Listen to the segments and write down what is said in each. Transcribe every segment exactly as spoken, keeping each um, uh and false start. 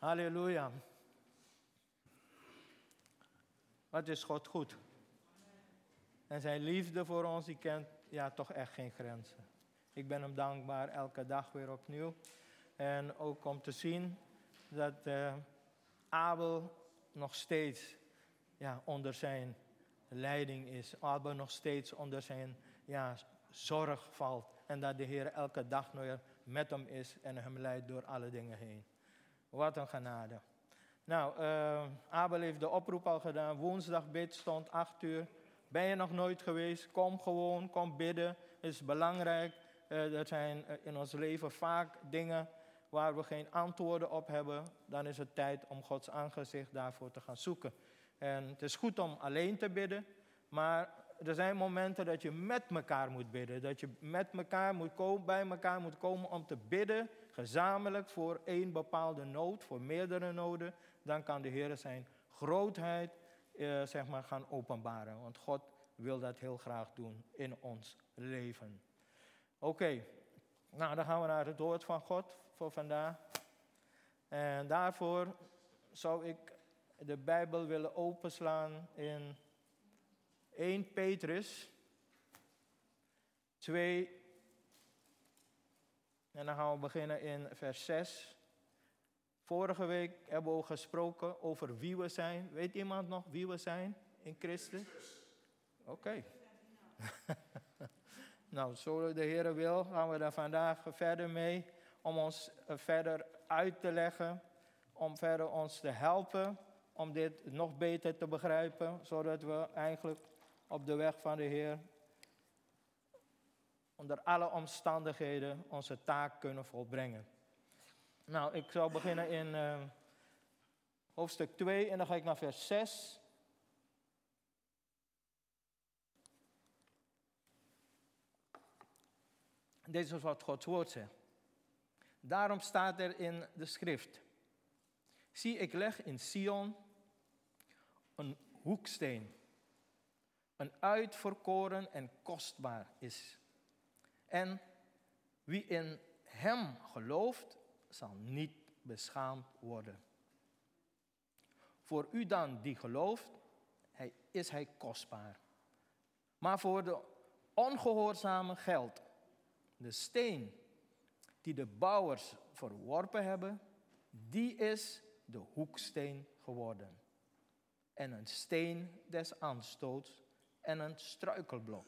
Halleluja. Wat is God goed. En zijn liefde voor ons, die kent ja, toch echt geen grenzen. Ik ben hem dankbaar elke dag weer opnieuw. En ook om te zien dat uh, Abel nog steeds ja, onder zijn leiding is. Abel nog steeds onder zijn ja, zorg valt. En dat de Heer elke dag weer met hem is en hem leidt door alle dingen heen. Wat een genade. Nou, uh, Abel heeft de oproep al gedaan. Woensdag bidstond, acht uur. Ben je nog nooit geweest? Kom gewoon, kom bidden. Het is belangrijk. Uh, er zijn in ons leven vaak dingen waar we geen antwoorden op hebben. Dan is het tijd om Gods aangezicht daarvoor te gaan zoeken. En het is goed om alleen te bidden. Maar er zijn momenten dat je met elkaar moet bidden. Dat je met elkaar moet komen, bij elkaar moet komen om te bidden. Gezamenlijk voor één bepaalde nood, voor meerdere noden. Dan kan de Heer zijn grootheid uh, zeg maar gaan openbaren. Want God wil dat heel graag doen in ons leven. Oké, okay. Nou dan gaan we naar het woord van God voor vandaag. En daarvoor zou ik de Bijbel willen openslaan in Eerste Petrus twee. En dan gaan we beginnen in vers zes. Vorige week hebben we ook gesproken over wie we zijn. Weet iemand nog wie we zijn in Christus? Oké. Okay. Nou, zo de Heer wil, gaan we daar vandaag verder mee. Om ons verder uit te leggen. Om verder ons te helpen. Om dit nog beter te begrijpen. Zodat we eigenlijk op de weg van de Heer onder alle omstandigheden onze taak kunnen volbrengen. Nou, ik zal beginnen in uh, hoofdstuk twee en dan ga ik naar vers zes. Dit is wat Gods woord zegt. Daarom staat er in de schrift. Zie, ik leg in Sion een hoeksteen. Een uitverkoren en kostbaar is. En wie in hem gelooft, zal niet beschaamd worden. Voor u dan die gelooft, hij, is hij kostbaar. Maar voor de ongehoorzamen geldt, de steen die de bouwers verworpen hebben, die is de hoeksteen geworden. En een steen des aanstoots en een struikelblok.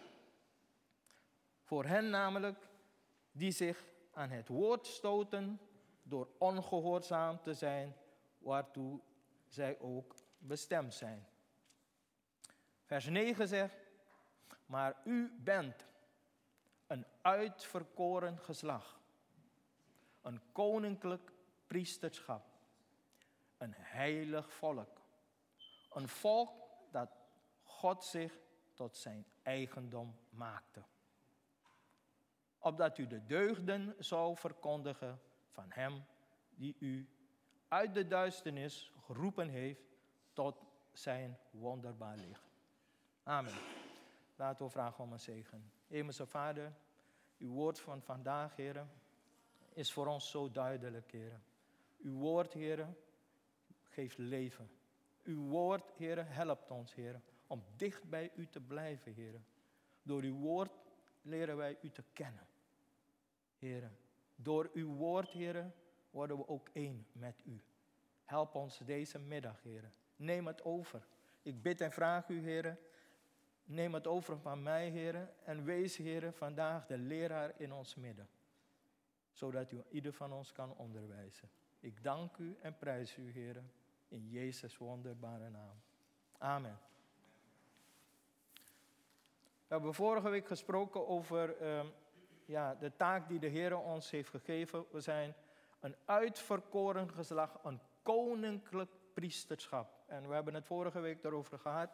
Voor hen namelijk die zich aan het woord stoten door ongehoorzaam te zijn, waartoe zij ook bestemd zijn. Vers negen zegt, maar u bent een uitverkoren geslacht, een koninklijk priesterschap, een heilig volk, een volk dat God zich tot zijn eigendom maakte. Opdat u de deugden zou verkondigen van hem die u uit de duisternis geroepen heeft tot zijn wonderbaar licht. Amen. Laten we vragen om een zegen. Hemelse Vader, uw woord van vandaag, Heer, is voor ons zo duidelijk, Heer. Uw woord, Heer, geeft leven. Uw woord, Heer, helpt ons, Heer, om dicht bij u te blijven, Heer. Door uw woord leren wij u te kennen. Heer, door uw woord, Heer, worden we ook één met u. Help ons deze middag, Heer. Neem het over. Ik bid en vraag u, Heer, neem het over van mij, Heer. En wees, Heer, vandaag de leraar in ons midden. Zodat u ieder van ons kan onderwijzen. Ik dank u en prijs u, Heer, in Jezus' wonderbare naam. Amen. We hebben vorige week gesproken over uh, ja, de taak die de Heer ons heeft gegeven. We zijn een uitverkoren geslacht, een koninklijk priesterschap. En we hebben het vorige week daarover gehad.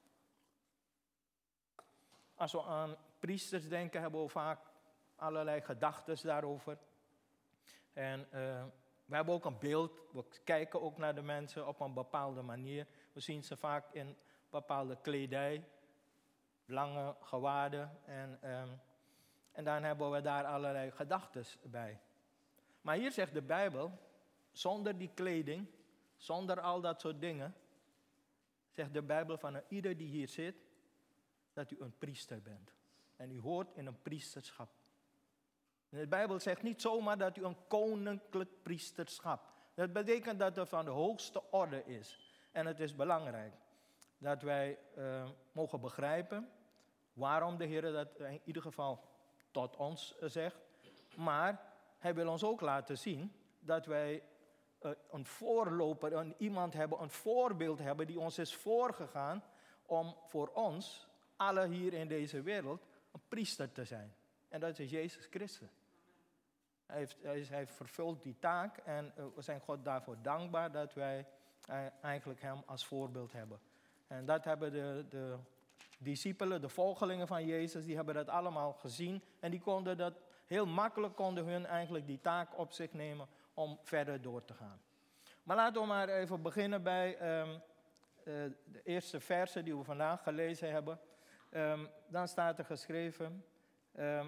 Als we aan priesters denken, hebben we vaak allerlei gedachten daarover. En uh, we hebben ook een beeld. We kijken ook naar de mensen op een bepaalde manier. We zien ze vaak in bepaalde kledij. Lange gewaden. En, um, en dan hebben we daar allerlei gedachten bij. Maar hier zegt de Bijbel, zonder die kleding, zonder al dat soort dingen, zegt de Bijbel van ieder die hier zit, dat u een priester bent. En u hoort in een priesterschap. En de Bijbel zegt niet zomaar dat u een koninklijk priesterschap. Dat betekent dat het van de hoogste orde is. En het is belangrijk dat wij uh, mogen begrijpen waarom de Heer dat in ieder geval tot ons zegt. Maar hij wil ons ook laten zien dat wij uh, een voorloper, een, iemand hebben, een voorbeeld hebben die ons is voorgegaan om voor ons, alle hier in deze wereld, een priester te zijn. En dat is Jezus Christus. Hij heeft, hij, is, hij vervult die taak en uh, we zijn God daarvoor dankbaar dat wij uh, eigenlijk hem als voorbeeld hebben. En dat hebben de, de discipelen, de volgelingen van Jezus, die hebben dat allemaal gezien. En die konden dat, heel makkelijk konden hun eigenlijk die taak op zich nemen om verder door te gaan. Maar laten we maar even beginnen bij um, uh, de eerste versen die we vandaag gelezen hebben. Um, dan staat er geschreven um,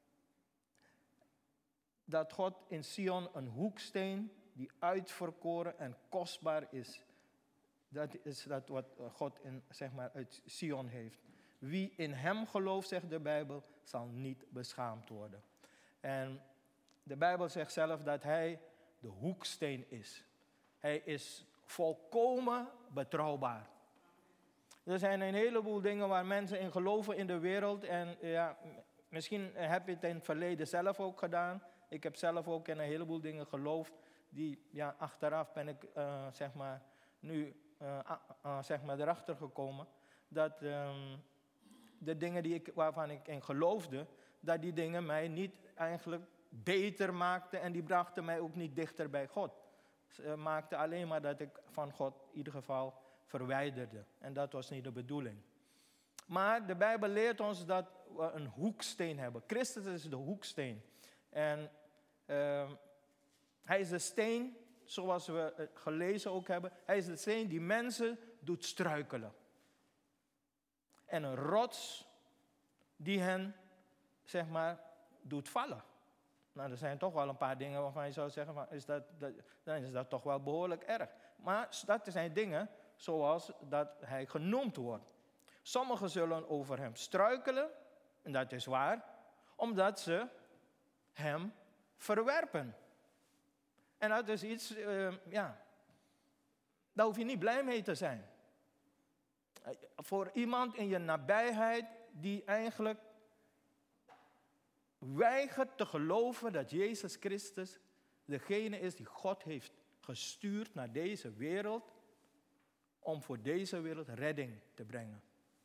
dat God in Sion een hoeksteen die uitverkoren en kostbaar is. Dat is dat wat God in, zeg maar, uit Sion heeft. Wie in hem gelooft, zegt de Bijbel, zal niet beschaamd worden. En de Bijbel zegt zelf dat hij de hoeksteen is. Hij is volkomen betrouwbaar. Er zijn een heleboel dingen waar mensen in geloven in de wereld. En ja, misschien heb je het in het verleden zelf ook gedaan. Ik heb zelf ook in een heleboel dingen geloofd. Die, ja, achteraf ben ik, uh, zeg maar, nu, uh, uh, uh, zeg maar, erachter gekomen. Dat um, de dingen die ik, waarvan ik in geloofde, dat die dingen mij niet eigenlijk beter maakten. En die brachten mij ook niet dichter bij God. Ze maakten alleen maar dat ik van God in ieder geval verwijderde. En dat was niet de bedoeling. Maar de Bijbel leert ons dat we een hoeksteen hebben. Christus is de hoeksteen. En uh, hij is de steen, zoals we gelezen ook hebben. Hij is de steen die mensen doet struikelen. En een rots die hen, zeg maar, doet vallen. Nou, er zijn toch wel een paar dingen waarvan je zou zeggen, van, is dat, dat, dan is dat toch wel behoorlijk erg. Maar dat zijn dingen zoals dat hij genoemd wordt. Sommigen zullen over hem struikelen, en dat is waar, omdat ze hem verwerpen. En dat is iets, uh, ja, daar hoef je niet blij mee te zijn. Uh, voor iemand in je nabijheid die eigenlijk weigert te geloven dat Jezus Christus degene is die God heeft gestuurd naar deze wereld om voor deze wereld redding te brengen.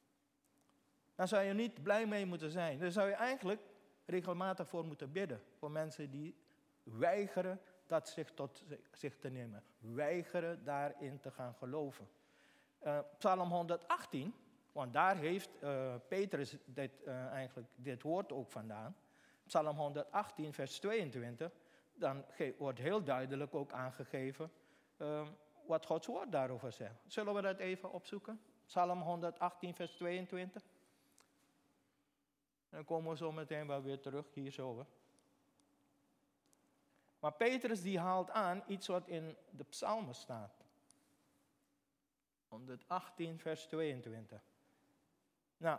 Daar zou je niet blij mee moeten zijn. Daar zou je eigenlijk regelmatig voor moeten bidden. Voor mensen die weigeren dat zich tot zich te nemen. Weigeren daarin te gaan geloven. Uh, Psalm honderdachttien, want daar heeft uh, Petrus dit, uh, eigenlijk dit woord ook vandaan. Psalm honderdachttien, vers tweeëntwintig. Dan ge- wordt heel duidelijk ook aangegeven uh, wat Gods woord daarover zegt. Zullen we dat even opzoeken? Psalm honderdachttien, vers tweeëntwintig. En dan komen we zo meteen wel weer terug hier zo. Hè. Maar Petrus die haalt aan iets wat in de psalmen staat. honderdachttien, vers tweeëntwintig. Nou,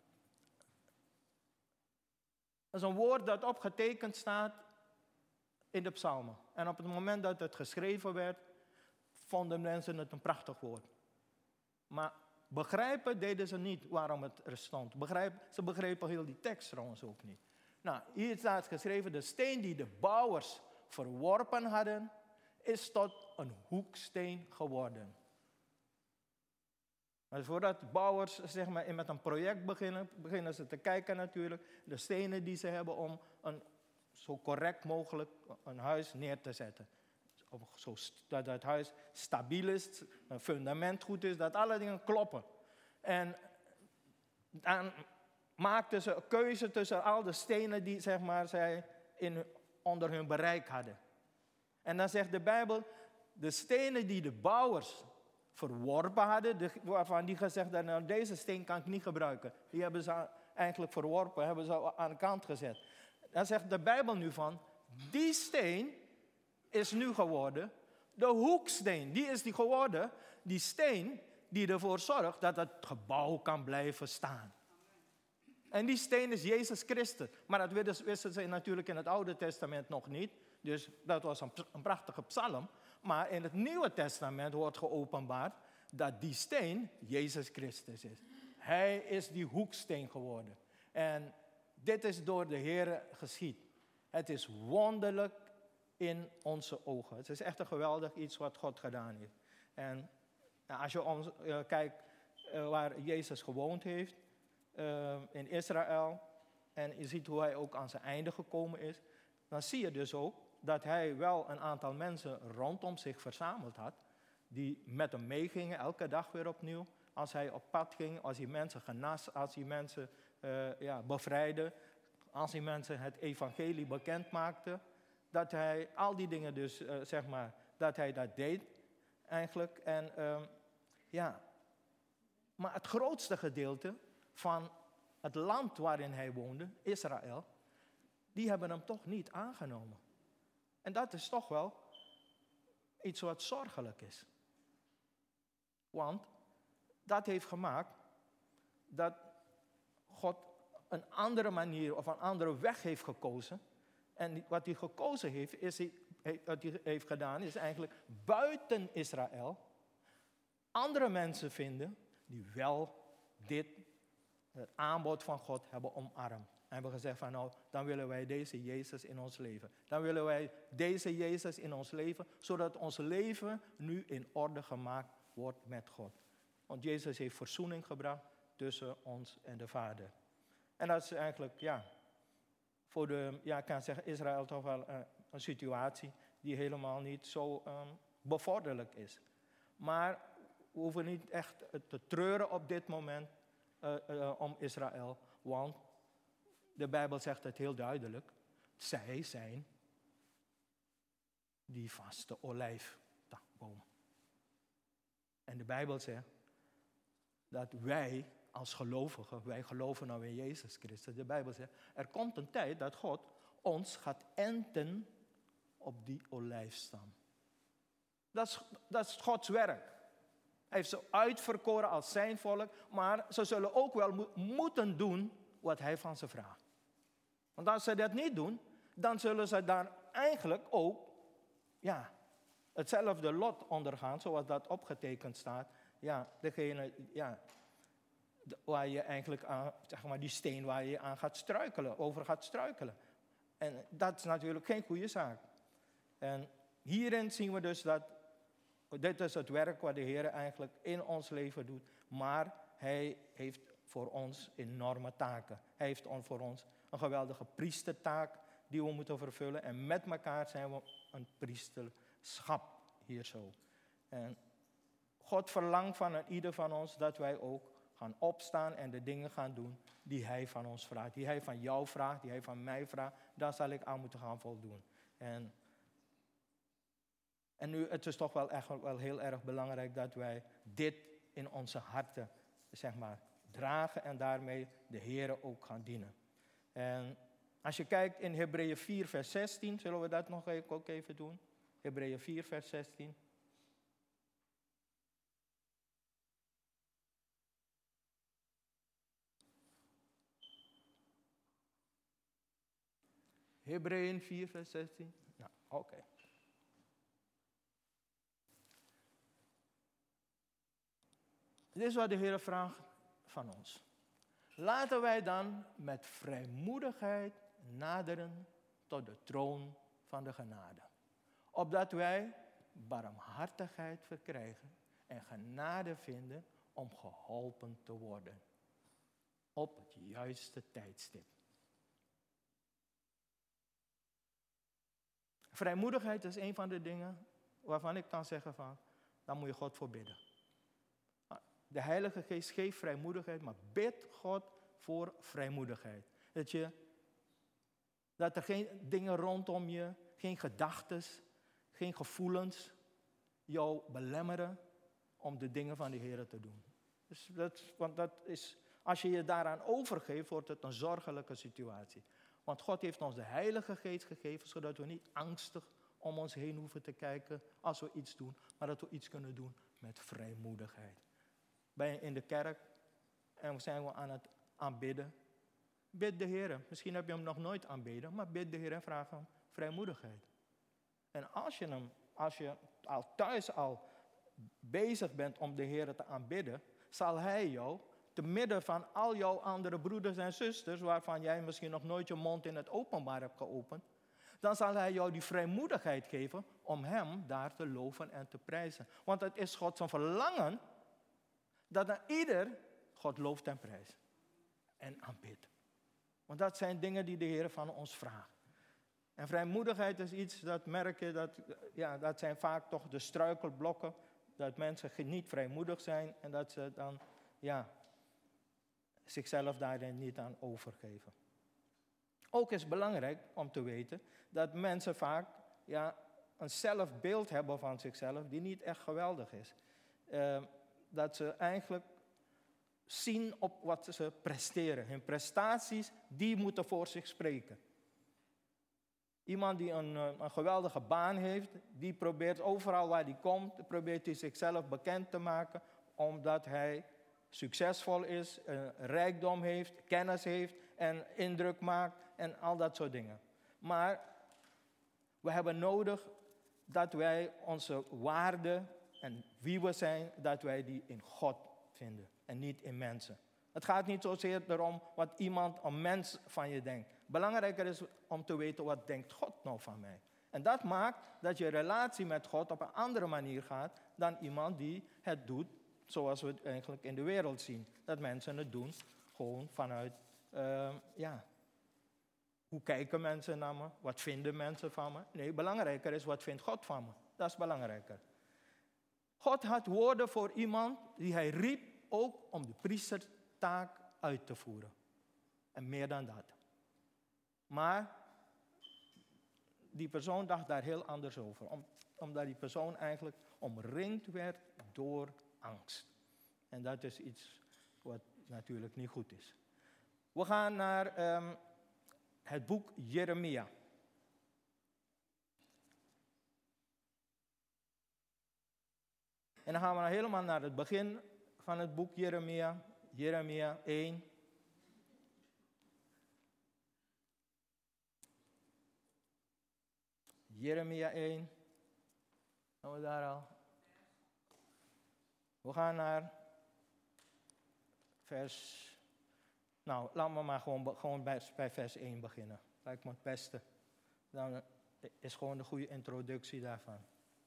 dat is een woord dat opgetekend staat in de psalmen. En op het moment dat het geschreven werd, vonden mensen het een prachtig woord. Maar begrijpen deden ze niet waarom het er stond. Begrijp, ze begrepen heel die tekst trouwens ook niet. Nou, hier staat geschreven, de steen die de bouwers verworpen hadden, is tot een hoeksteen geworden. Maar voordat bouwers zeg maar, met een project beginnen, beginnen ze te kijken natuurlijk, de stenen die ze hebben om een, zo correct mogelijk een huis neer te zetten. Zo, dat het huis stabiel is, een fundament goed is, dat alle dingen kloppen. En dan maakten ze een keuze tussen al de stenen die zeg maar, zij in, onder hun bereik hadden. En dan zegt de Bijbel, de stenen die de bouwers verworpen hadden, de, waarvan die gezegd hadden, nou, deze steen kan ik niet gebruiken. Die hebben ze eigenlijk verworpen, hebben ze aan de kant gezet. Dan zegt de Bijbel nu van, die steen is nu geworden De hoeksteen, die is die geworden, die steen die ervoor zorgt dat het gebouw kan blijven staan. En die steen is Jezus Christus. Maar dat wisten ze natuurlijk in het Oude Testament nog niet. Dus dat was een, een prachtige psalm. Maar in het Nieuwe Testament wordt geopenbaard dat die steen Jezus Christus is. Hij is die hoeksteen geworden. En dit is door de Heer geschied. Het is wonderlijk in onze ogen. Het is echt een geweldig iets wat God gedaan heeft. En nou, als je om, uh, kijkt uh, waar Jezus gewoond heeft, uh, in Israël, en je ziet hoe hij ook aan zijn einde gekomen is, dan zie je dus ook dat hij wel een aantal mensen rondom zich verzameld had, die met hem meegingen, elke dag weer opnieuw. Als hij op pad ging, als hij mensen genas, als hij mensen uh, ja, bevrijdde, als hij mensen het evangelie bekend maakte, dat hij al die dingen dus, uh, zeg maar, dat hij dat deed eigenlijk. En uh, ja, maar het grootste gedeelte van het land waarin hij woonde, Israël, die hebben hem toch niet aangenomen. En dat is toch wel iets wat zorgelijk is. Want dat heeft gemaakt dat God een andere manier of een andere weg heeft gekozen. En wat hij gekozen heeft, is, wat hij heeft gedaan, is eigenlijk buiten Israël andere mensen vinden die wel dit, het aanbod van God, hebben omarmd. En hebben gezegd van nou, dan willen wij deze Jezus in ons leven. Dan willen wij deze Jezus in ons leven, zodat ons leven nu in orde gemaakt wordt met God. Want Jezus heeft verzoening gebracht tussen ons en de Vader. En dat is eigenlijk, ja, voor de, ja, ik kan zeggen, Israël toch wel uh, een situatie die helemaal niet zo um, bevorderlijk is. Maar we hoeven niet echt te treuren op dit moment uh, uh, om Israël, want de Bijbel zegt het heel duidelijk. Zij zijn die vaste olijftakboom. En de Bijbel zegt dat wij als gelovigen, wij geloven nou in Jezus Christus. De Bijbel zegt, er komt een tijd dat God ons gaat enten op die olijfstam. Dat is, dat is Gods werk. Hij heeft ze uitverkoren als zijn volk, maar ze zullen ook wel mo- moeten doen wat hij van ze vraagt. Want als ze dat niet doen, dan zullen ze daar eigenlijk ook, ja, hetzelfde lot ondergaan, zoals dat opgetekend staat. Ja, degene, ja, waar je eigenlijk aan, zeg maar, die steen waar je aan gaat struikelen, over gaat struikelen. En dat is natuurlijk geen goede zaak. En hierin zien we dus dat, dit is het werk wat de Heer eigenlijk in ons leven doet. Maar hij heeft voor ons enorme taken. Hij heeft voor ons een geweldige priestertaak die we moeten vervullen. En met elkaar zijn we een priesterschap hier zo. En God verlangt van ieder van ons dat wij ook gaan opstaan en de dingen gaan doen die hij van ons vraagt. Die hij van jou vraagt, die hij van mij vraagt. Daar zal ik aan moeten gaan voldoen. En, en nu, het is toch wel echt wel heel erg belangrijk dat wij dit in onze harten, zeg maar, dragen en daarmee de Heere ook gaan dienen. En als je kijkt in Hebreeën vier vers zestien, zullen we dat nog even, ook even doen? Hebreeën vier vers zestien. Hebreeën vier vers zestien. Nou, oké. Okay. Dit is wat de Heer vraagt van ons. Laten wij dan met vrijmoedigheid naderen tot de troon van de genade. Opdat wij barmhartigheid verkrijgen en genade vinden om geholpen te worden. Op het juiste tijdstip. Vrijmoedigheid is een van de dingen waarvan ik kan zeggen van, daar moet je God voor bidden. De Heilige Geest geeft vrijmoedigheid, maar bid God voor vrijmoedigheid. Dat, je, dat er geen dingen rondom je, geen gedachten, geen gevoelens jou belemmeren om de dingen van de Heer te doen. Dus dat, want dat is, als je je daaraan overgeeft, wordt het een zorgelijke situatie. Want God heeft ons de Heilige Geest gegeven, zodat we niet angstig om ons heen hoeven te kijken als we iets doen, maar dat we iets kunnen doen met vrijmoedigheid. Ben je in de kerk en zijn we aan het aanbidden? Bid de Heer. Misschien heb je hem nog nooit aanbeden, maar bid de Heer en vraag hem vrijmoedigheid. En als je, hem, als je al thuis al bezig bent om de Heer te aanbidden, zal Hij jou, te midden van al jouw andere broeders en zusters, waarvan jij misschien nog nooit je mond in het openbaar hebt geopend, dan zal Hij jou die vrijmoedigheid geven om Hem daar te loven en te prijzen. Want het is Gods verlangen dat een ieder God looft en prijst en aanbidt. Want dat zijn dingen die de Heer van ons vraagt. En vrijmoedigheid is iets, dat merk je, dat, ja, dat zijn vaak toch de struikelblokken. Dat mensen niet vrijmoedig zijn en dat ze dan ja, zichzelf daarin niet aan overgeven. Ook is belangrijk om te weten dat mensen vaak ja, een zelfbeeld hebben van zichzelf die niet echt geweldig is. Uh, dat ze eigenlijk zien op wat ze presteren. Hun prestaties, die moeten voor zich spreken. Iemand die een, een geweldige baan heeft, die probeert overal waar hij komt, probeert hij zichzelf bekend te maken, omdat hij succesvol is, een rijkdom heeft, kennis heeft en indruk maakt en al dat soort dingen. Maar we hebben nodig dat wij onze waarde en wie we zijn, dat wij die in God vinden en niet in mensen. Het gaat niet zozeer erom wat iemand, een mens van je denkt. Belangrijker is om te weten wat denkt God nou van mij. En dat maakt dat je relatie met God op een andere manier gaat dan iemand die het doet zoals we het eigenlijk in de wereld zien. Dat mensen het doen gewoon vanuit, uh, ja, hoe kijken mensen naar me? Wat vinden mensen van me? Nee, belangrijker is wat vindt God van me. Dat is belangrijker. God had woorden voor iemand die hij riep ook om de priestertaak uit te voeren. En meer dan dat. Maar die persoon dacht daar heel anders over. Om, omdat die persoon eigenlijk omringd werd door angst. En dat is iets wat natuurlijk niet goed is. We gaan naar um, het boek Jeremia. En dan gaan we helemaal naar het begin van het boek Jeremia. Jeremia één. Jeremia één. Gaan we daar al? We gaan naar vers... Nou, laten we maar gewoon, gewoon bij, bij vers één beginnen. Lijkt me het beste. Dan is gewoon de goede introductie daarvan.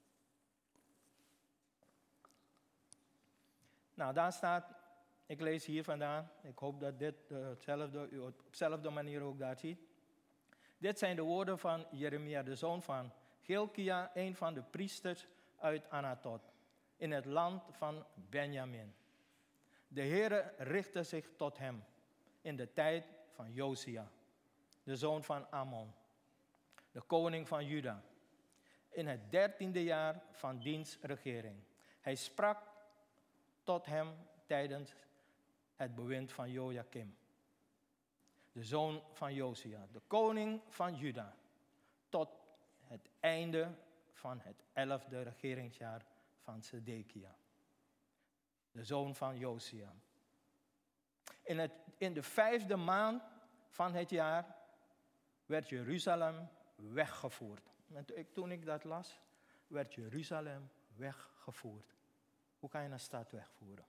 Nou, daar staat, ik lees hier vandaan. Ik hoop dat dit uh, hetzelfde, u op dezelfde manier ook daar ziet. Dit zijn de woorden van Jeremia, de zoon van Hilkia, een van de priesters uit Anatot, in het land van Benjamin. De Heere richtte zich tot hem in de tijd van Josia, de zoon van Amon, de koning van Juda, in het dertiende jaar van diens regering. Hij sprak tot hem tijdens het bewind van Jojakim, de zoon van Josia, de koning van Juda, tot het einde van het elfde regeringsjaar van Sedekia, de zoon van Josia. In, het, in de vijfde maand van het jaar werd Jeruzalem weggevoerd. En toen ik dat las, werd Jeruzalem weggevoerd. Hoe kan je een stad wegvoeren?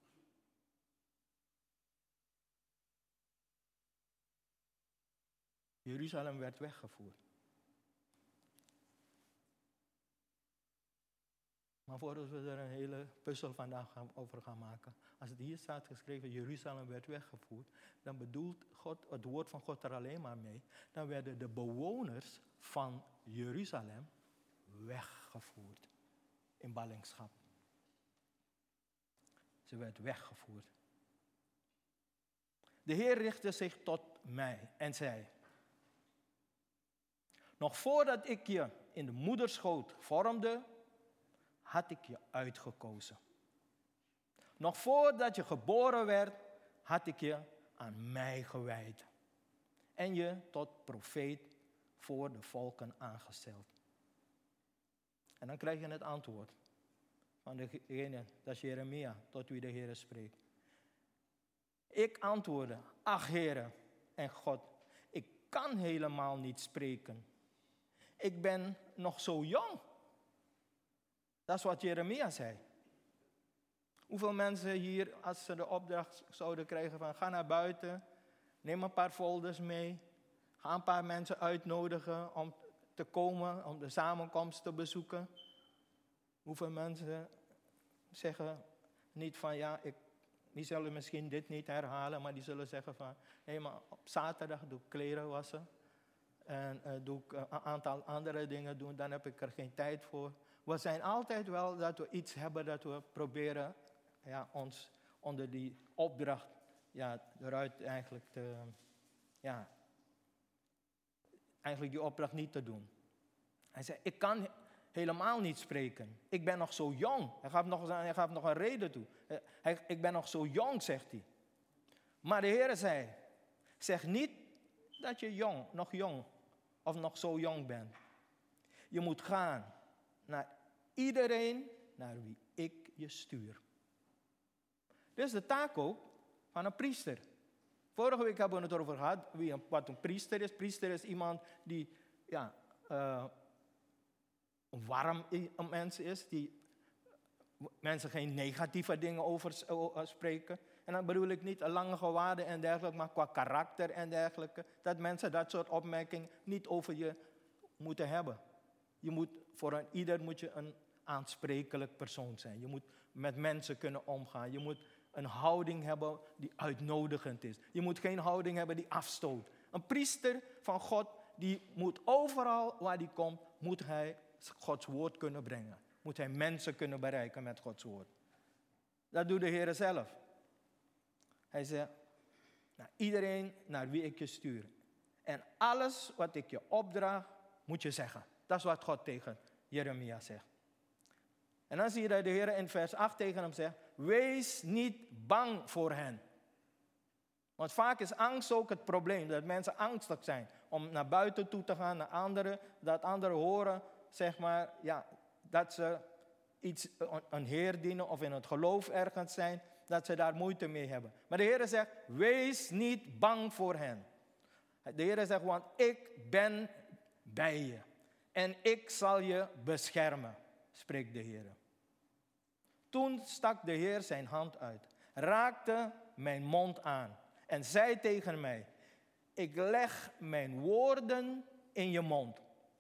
Jeruzalem werd weggevoerd. Maar voordat we er een hele puzzel vandaag gaan, over gaan maken. Als het hier staat geschreven, Jeruzalem werd weggevoerd. Dan bedoelt God, het woord van God er alleen maar mee. Dan werden de bewoners van Jeruzalem weggevoerd. In ballingschap. Ze werd weggevoerd. De Heer richtte zich tot mij en zei: nog voordat ik je in de moederschoot vormde, had ik je uitgekozen. Nog voordat je geboren werd, had ik je aan mij gewijd. En je tot profeet voor de volken aangesteld. En dan krijg je het antwoord van degene, dat is Jeremia, tot wie de Heer spreekt. Ik antwoordde, ach Heere en God, ik kan helemaal niet spreken. Ik ben nog zo jong. Dat is wat Jeremia zei. Hoeveel mensen hier, als ze de opdracht zouden krijgen van ga naar buiten, neem een paar folders mee, ga een paar mensen uitnodigen om te komen, om de samenkomst te bezoeken. Hoeveel mensen zeggen niet van ja, ik, die zullen misschien dit niet herhalen, maar die zullen zeggen van nee, maar op zaterdag doe ik kleren wassen en uh, doe ik uh, een aantal andere dingen doen, dan heb ik er geen tijd voor. We zijn altijd wel dat we iets hebben dat we proberen ja, ons onder die opdracht ja, eruit eigenlijk te, ja, eigenlijk die opdracht niet te doen. Hij zei, ik kan helemaal niet spreken. Ik ben nog zo jong. Hij gaf nog, hij gaf nog een reden toe. Hij, ik ben nog zo jong, zegt hij. Maar de Heer zei, zeg niet dat je jong, nog jong of nog zo jong bent. Je moet gaan naar iedereen naar wie ik je stuur. Dit is de taak ook van een priester. Vorige week hebben we het erover gehad wie een, wat een priester is. Priester is iemand die ja, uh, een warm een mens is, die mensen geen negatieve dingen over uh, spreken. En dan bedoel ik niet een lange gewaade en dergelijke, maar qua karakter en dergelijke. Dat mensen dat soort opmerkingen niet over je moeten hebben. Je moet, voor een ieder moet je een aansprekelijk persoon zijn. Je moet met mensen kunnen omgaan. Je moet een houding hebben die uitnodigend is. Je moet geen houding hebben die afstoot. Een priester van God, die moet overal waar hij komt, moet hij Gods woord kunnen brengen. Moet hij mensen kunnen bereiken met Gods woord. Dat doet de Heer zelf. Hij zegt, nou, iedereen naar wie ik je stuur. En alles wat ik je opdraag, moet je zeggen. Dat is wat God tegen Jeremia zegt. En dan zie je dat de Heer in vers acht tegen hem zegt, wees niet bang voor hen. Want vaak is angst ook het probleem, dat mensen angstig zijn om naar buiten toe te gaan, naar anderen, dat anderen horen, zeg maar, ja, dat ze iets, een Heer dienen of in het geloof ergens zijn, dat ze daar moeite mee hebben. Maar de Heer zegt, wees niet bang voor hen. De Heer zegt, want ik ben bij je en ik zal je beschermen, spreekt de Heer. Toen stak de Heer zijn hand uit, raakte mijn mond aan en zei tegen mij, ik leg mijn woorden in je mond.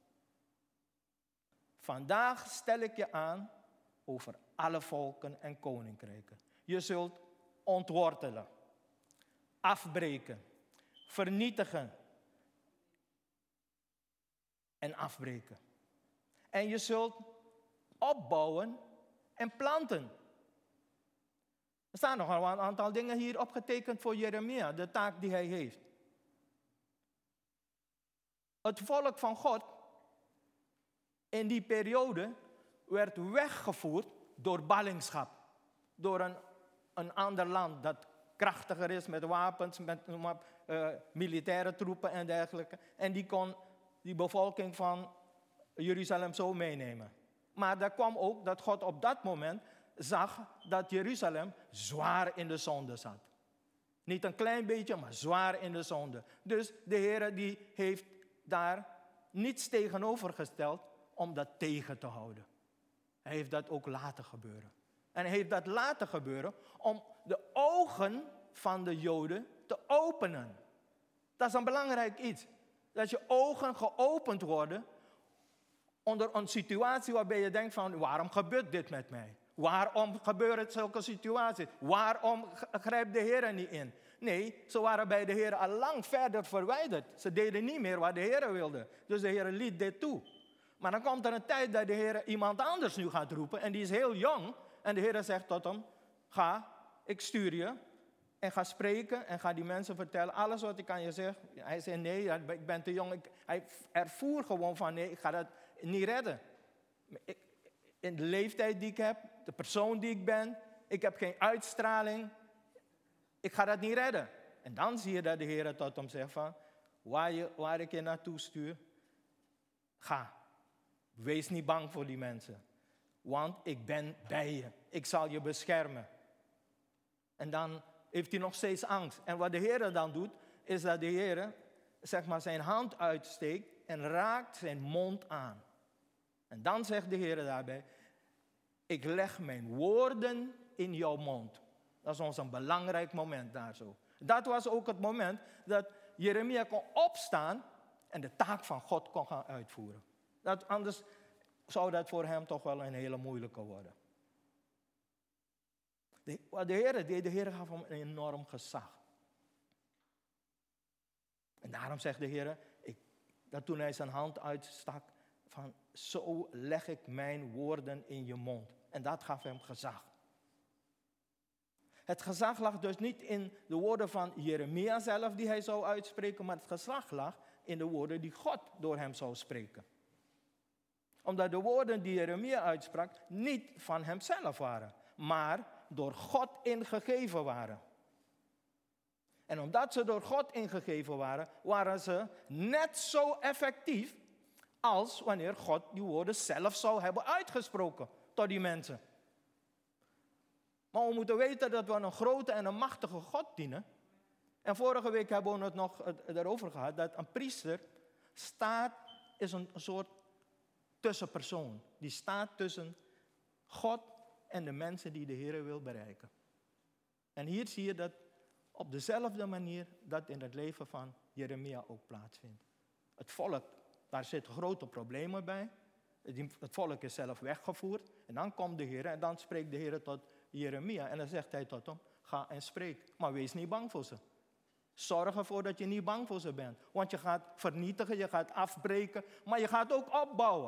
Vandaag stel ik je aan over alle volken en koninkrijken. Je zult ontwortelen, afbreken, vernietigen en afbreken. En je zult opbouwen en planten. Er staan nog een aantal dingen hier opgetekend voor Jeremia, de taak die hij heeft. Het volk van God in die periode werd weggevoerd door ballingschap. Door een, een ander land dat krachtiger is met wapens, met uh, militaire troepen en dergelijke. En die kon die bevolking van Jeruzalem zo meenemen. Maar daar kwam ook dat God op dat moment zag dat Jeruzalem zwaar in de zonde zat. Niet een klein beetje, maar zwaar in de zonde. Dus de Heer die heeft daar niets tegenover gesteld om dat tegen te houden. Hij heeft dat ook laten gebeuren. En hij heeft dat laten gebeuren om de ogen van de Joden te openen. Dat is een belangrijk iets. Dat je ogen geopend worden onder een situatie waarbij je denkt van, waarom gebeurt dit met mij? Waarom gebeuren zulke situaties? Waarom grijpt de Heer niet in? Nee, ze waren bij de Heer al lang verder verwijderd. Ze deden niet meer wat de Heer wilde. Dus de Heer liet dit toe. Maar dan komt er een tijd dat de Heer iemand anders nu gaat roepen. En die is heel jong. En de Heer zegt tot hem, ga, ik stuur je. En ga spreken en ga die mensen vertellen. Alles wat ik aan je zeg. Hij zei, nee, ik ben te jong. Ik, hij ervoer gewoon van, nee, ik ga dat niet redden. Ik, in de leeftijd die ik heb, de persoon die ik ben, ik heb geen uitstraling. Ik ga dat niet redden. En dan zie je dat de Heer tot hem zegt van, waar, je, waar ik je naartoe stuur, ga. Wees niet bang voor die mensen. Want ik ben bij je. Ik zal je beschermen. En dan heeft hij nog steeds angst. En wat de Heer dan doet, is dat de Heer, zeg maar, zijn hand uitsteekt en raakt zijn mond aan. En dan zegt de Heer daarbij, ik leg mijn woorden in jouw mond. Dat is ons een belangrijk moment daar zo. Dat was ook het moment dat Jeremia kon opstaan en de taak van God kon gaan uitvoeren. Dat, anders zou dat voor hem toch wel een hele moeilijke worden. De, wat de Heer deed, de Heer gaf hem een enorm gezag. En daarom zegt de Heer, ik, dat toen hij zijn hand uitstak, van zo leg ik mijn woorden in je mond. En dat gaf hem gezag. Het gezag lag dus niet in de woorden van Jeremia zelf die hij zou uitspreken, maar het gezag lag in de woorden die God door hem zou spreken. Omdat de woorden die Jeremia uitsprak niet van hemzelf waren, maar door God ingegeven waren. En omdat ze door God ingegeven waren, waren ze net zo effectief als wanneer God die woorden zelf zou hebben uitgesproken tot die mensen. Maar we moeten weten dat we een grote en een machtige God dienen. En vorige week hebben we het nog erover gehad dat een priester staat, is een soort tussenpersoon. Die staat tussen God en de mensen die de Heer wil bereiken. En hier zie je dat op dezelfde manier dat in het leven van Jeremia ook plaatsvindt. Het volk, daar zitten grote problemen bij. Het volk is zelf weggevoerd. En dan komt de Heer en dan spreekt de Heer tot Jeremia. En dan zegt hij tot hem, ga en spreek. Maar wees niet bang voor ze. Zorg ervoor dat je niet bang voor ze bent. Want je gaat vernietigen, je gaat afbreken, maar je gaat ook opbouwen.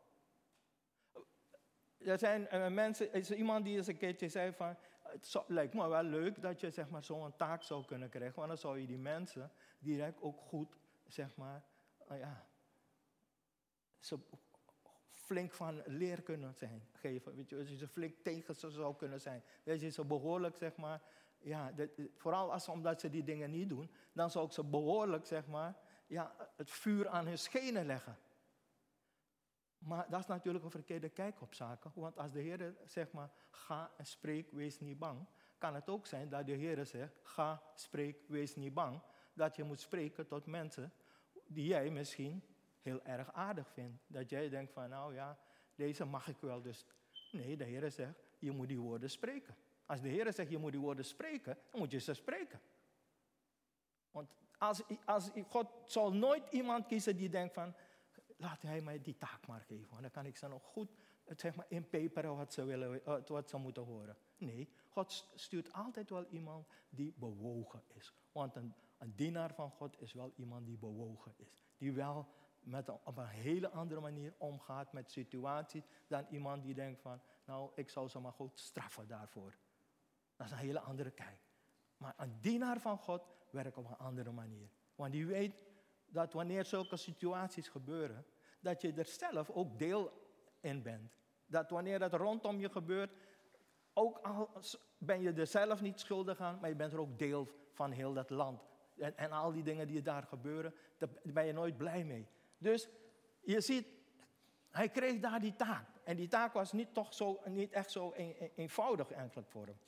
Er zijn uh, mensen, er is iemand die eens een keertje zei van, het zou, lijkt me wel leuk dat je zeg maar, zo'n taak zou kunnen krijgen. Want dan zou je die mensen direct ook goed, zeg maar, uh, ja, ze flink van leer kunnen zijn, geven. Weet je, als je ze flink tegen ze zou kunnen zijn. Dat je ze behoorlijk, zeg maar, ja, dat, vooral als, omdat ze die dingen niet doen, dan zou ik ze behoorlijk, zeg maar, ja, het vuur aan hun schenen leggen. Maar dat is natuurlijk een verkeerde kijk op zaken. Want als de Heer zeg maar, ga en spreek, wees niet bang. Kan het ook zijn dat de Heer zegt, ga, spreek, wees niet bang. Dat je moet spreken tot mensen die jij misschien heel erg aardig vindt. Dat jij denkt van, nou ja, deze mag ik wel. Dus nee, de Heer zegt, je moet die woorden spreken. Als de Heer zegt, je moet die woorden spreken, dan moet je ze spreken. Want als, als, God zal nooit iemand kiezen die denkt van, laat hij mij die taak maar geven. Want dan kan ik ze nog goed zeg maar, inpeperen wat ze, willen, wat ze moeten horen. Nee, God stuurt altijd wel iemand die bewogen is. Want een, een dienaar van God is wel iemand die bewogen is. Die wel met een, op een hele andere manier omgaat met situaties dan iemand die denkt van, nou, ik zou ze maar goed straffen daarvoor. Dat is een hele andere kijk. Maar een dienaar van God werkt op een andere manier. Want die weet dat wanneer zulke situaties gebeuren, dat je er zelf ook deel in bent. Dat wanneer dat rondom je gebeurt, ook al ben je er zelf niet schuldig aan, maar je bent er ook deel van heel dat land. En, en al die dingen die daar gebeuren, daar ben je nooit blij mee. Dus je ziet, hij kreeg daar die taak. En die taak was niet, toch zo, niet echt zo een, een, eenvoudig eigenlijk voor hem.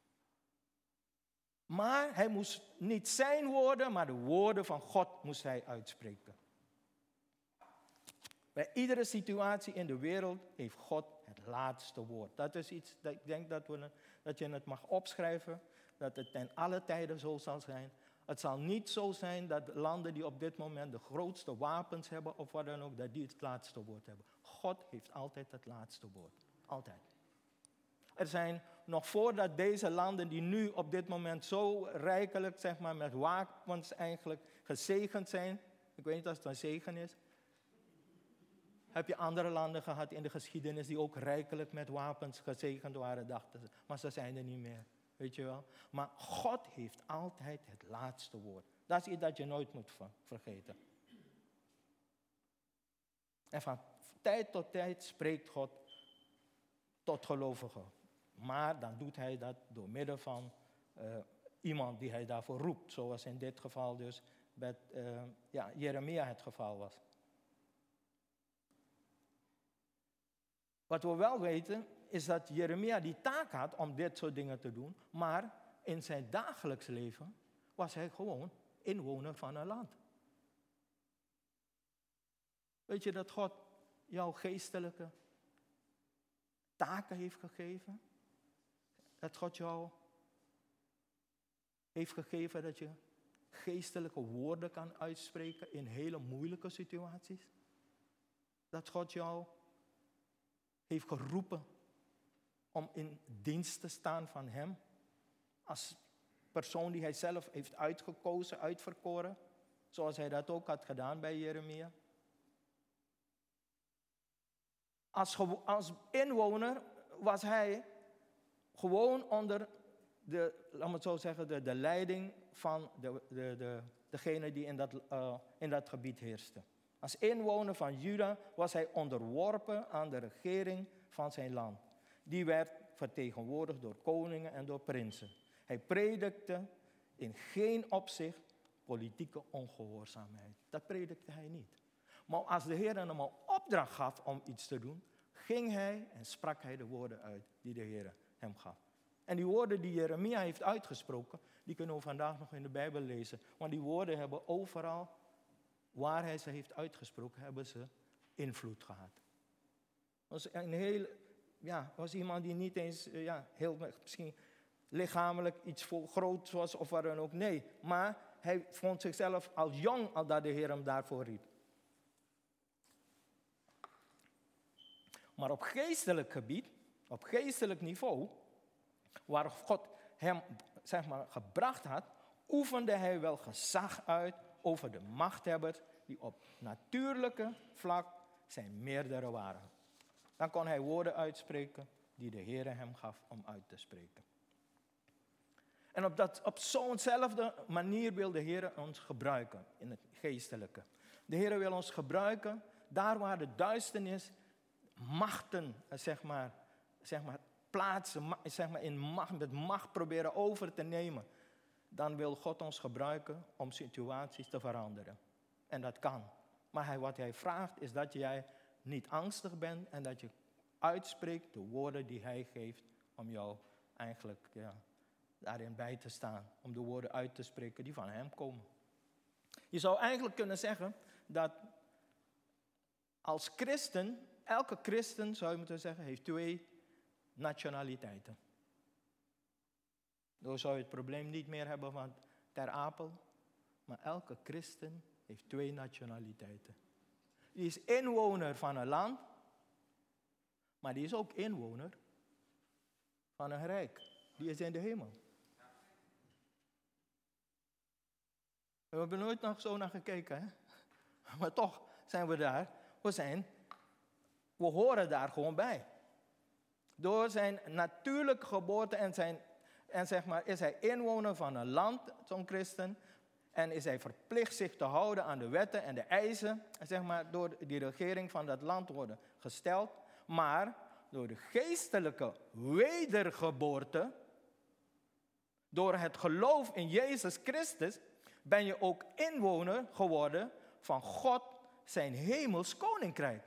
Maar hij moest niet zijn woorden, maar de woorden van God moest hij uitspreken. Bij iedere situatie in de wereld heeft God het laatste woord. Dat is iets dat ik denk dat, we, dat je het mag opschrijven, dat het ten alle tijden zo zal zijn. Het zal niet zo zijn dat landen die op dit moment de grootste wapens hebben of wat dan ook, dat die het laatste woord hebben. God heeft altijd het laatste woord. Altijd. Er zijn nog voordat deze landen die nu op dit moment zo rijkelijk zeg maar, met wapens eigenlijk gezegend zijn. Ik weet niet of het een zegen is. Heb je andere landen gehad in de geschiedenis die ook rijkelijk met wapens gezegend waren, dachten ze. Maar ze zijn er niet meer, weet je wel. Maar God heeft altijd het laatste woord. Dat is iets dat je nooit moet vergeten. En van tijd tot tijd spreekt God tot gelovigen. Maar dan doet hij dat door middel van uh, iemand die hij daarvoor roept. Zoals in dit geval dus met uh, ja, Jeremia het geval was. Wat we wel weten, is dat Jeremia die taak had om dit soort dingen te doen, maar in zijn dagelijks leven was hij gewoon inwoner van een land. Weet je dat God jou geestelijke taken heeft gegeven? Dat God jou heeft gegeven dat je geestelijke woorden kan uitspreken in hele moeilijke situaties? Dat God jou heeft geroepen om in dienst te staan van Hem als persoon die Hij zelf heeft uitgekozen, uitverkoren, zoals Hij dat ook had gedaan bij Jeremia? Als, als inwoner was hij gewoon onder de, laat me het zo zeggen, de, de leiding van de, de, de, degene die in dat, uh, in dat gebied heerste. Als inwoner van Juda was hij onderworpen aan de regering van zijn land. Die werd vertegenwoordigd door koningen en door prinsen. Hij predikte in geen opzicht politieke ongehoorzaamheid. Dat predikte hij niet. Maar als de Heer hem een opdracht gaf om iets te doen, ging hij en sprak hij de woorden uit die de Heer hem gaf. En die woorden die Jeremia heeft uitgesproken, die kunnen we vandaag nog in de Bijbel lezen. Want die woorden hebben overal, waar hij ze heeft uitgesproken, hebben ze invloed gehad. Was een heel, ja, was iemand die niet eens ja, heel misschien lichamelijk iets vol groot was of wat dan ook. Nee, maar hij vond zichzelf als jong al dat de Heer hem daarvoor riep. Maar op geestelijk gebied, op geestelijk niveau, waar God hem zeg maar, gebracht had, oefende hij wel gezag uit over de machthebbers die op natuurlijke vlak zijn meerdere waren. Dan kon hij woorden uitspreken die de Heer hem gaf om uit te spreken. En op, dat, op zo'nzelfde manier wil de Heer ons gebruiken in het geestelijke. De Heer wil ons gebruiken daar waar de duisternis machten, zeg maar, zeg maar plaatsen, zeg maar in macht, met macht proberen over te nemen. Dan wil God ons gebruiken om situaties te veranderen. En dat kan. Maar hij, wat hij vraagt is dat jij niet angstig bent en dat je uitspreekt de woorden die hij geeft om jou eigenlijk ja, daarin bij te staan. Om de woorden uit te spreken die van hem komen. Je zou eigenlijk kunnen zeggen dat als christen, elke christen zou je moeten zeggen, heeft twee nationaliteiten. Dan zou je het probleem niet meer hebben van Ter Apel. Maar elke christen heeft twee nationaliteiten. Die is inwoner van een land, maar die is ook inwoner van een rijk. Die is in de hemel. We hebben nooit nog zo naar gekeken, hè? Maar toch zijn we daar. We zijn, we horen daar gewoon bij. Door zijn natuurlijke geboorte en zijn, en zeg maar, is hij inwoner van een land, zo'n christen. En is hij verplicht zich te houden aan de wetten en de eisen, zeg maar, door die regering van dat land worden gesteld. Maar door de geestelijke wedergeboorte, door het geloof in Jezus Christus, ben je ook inwoner geworden van God, zijn hemels koninkrijk.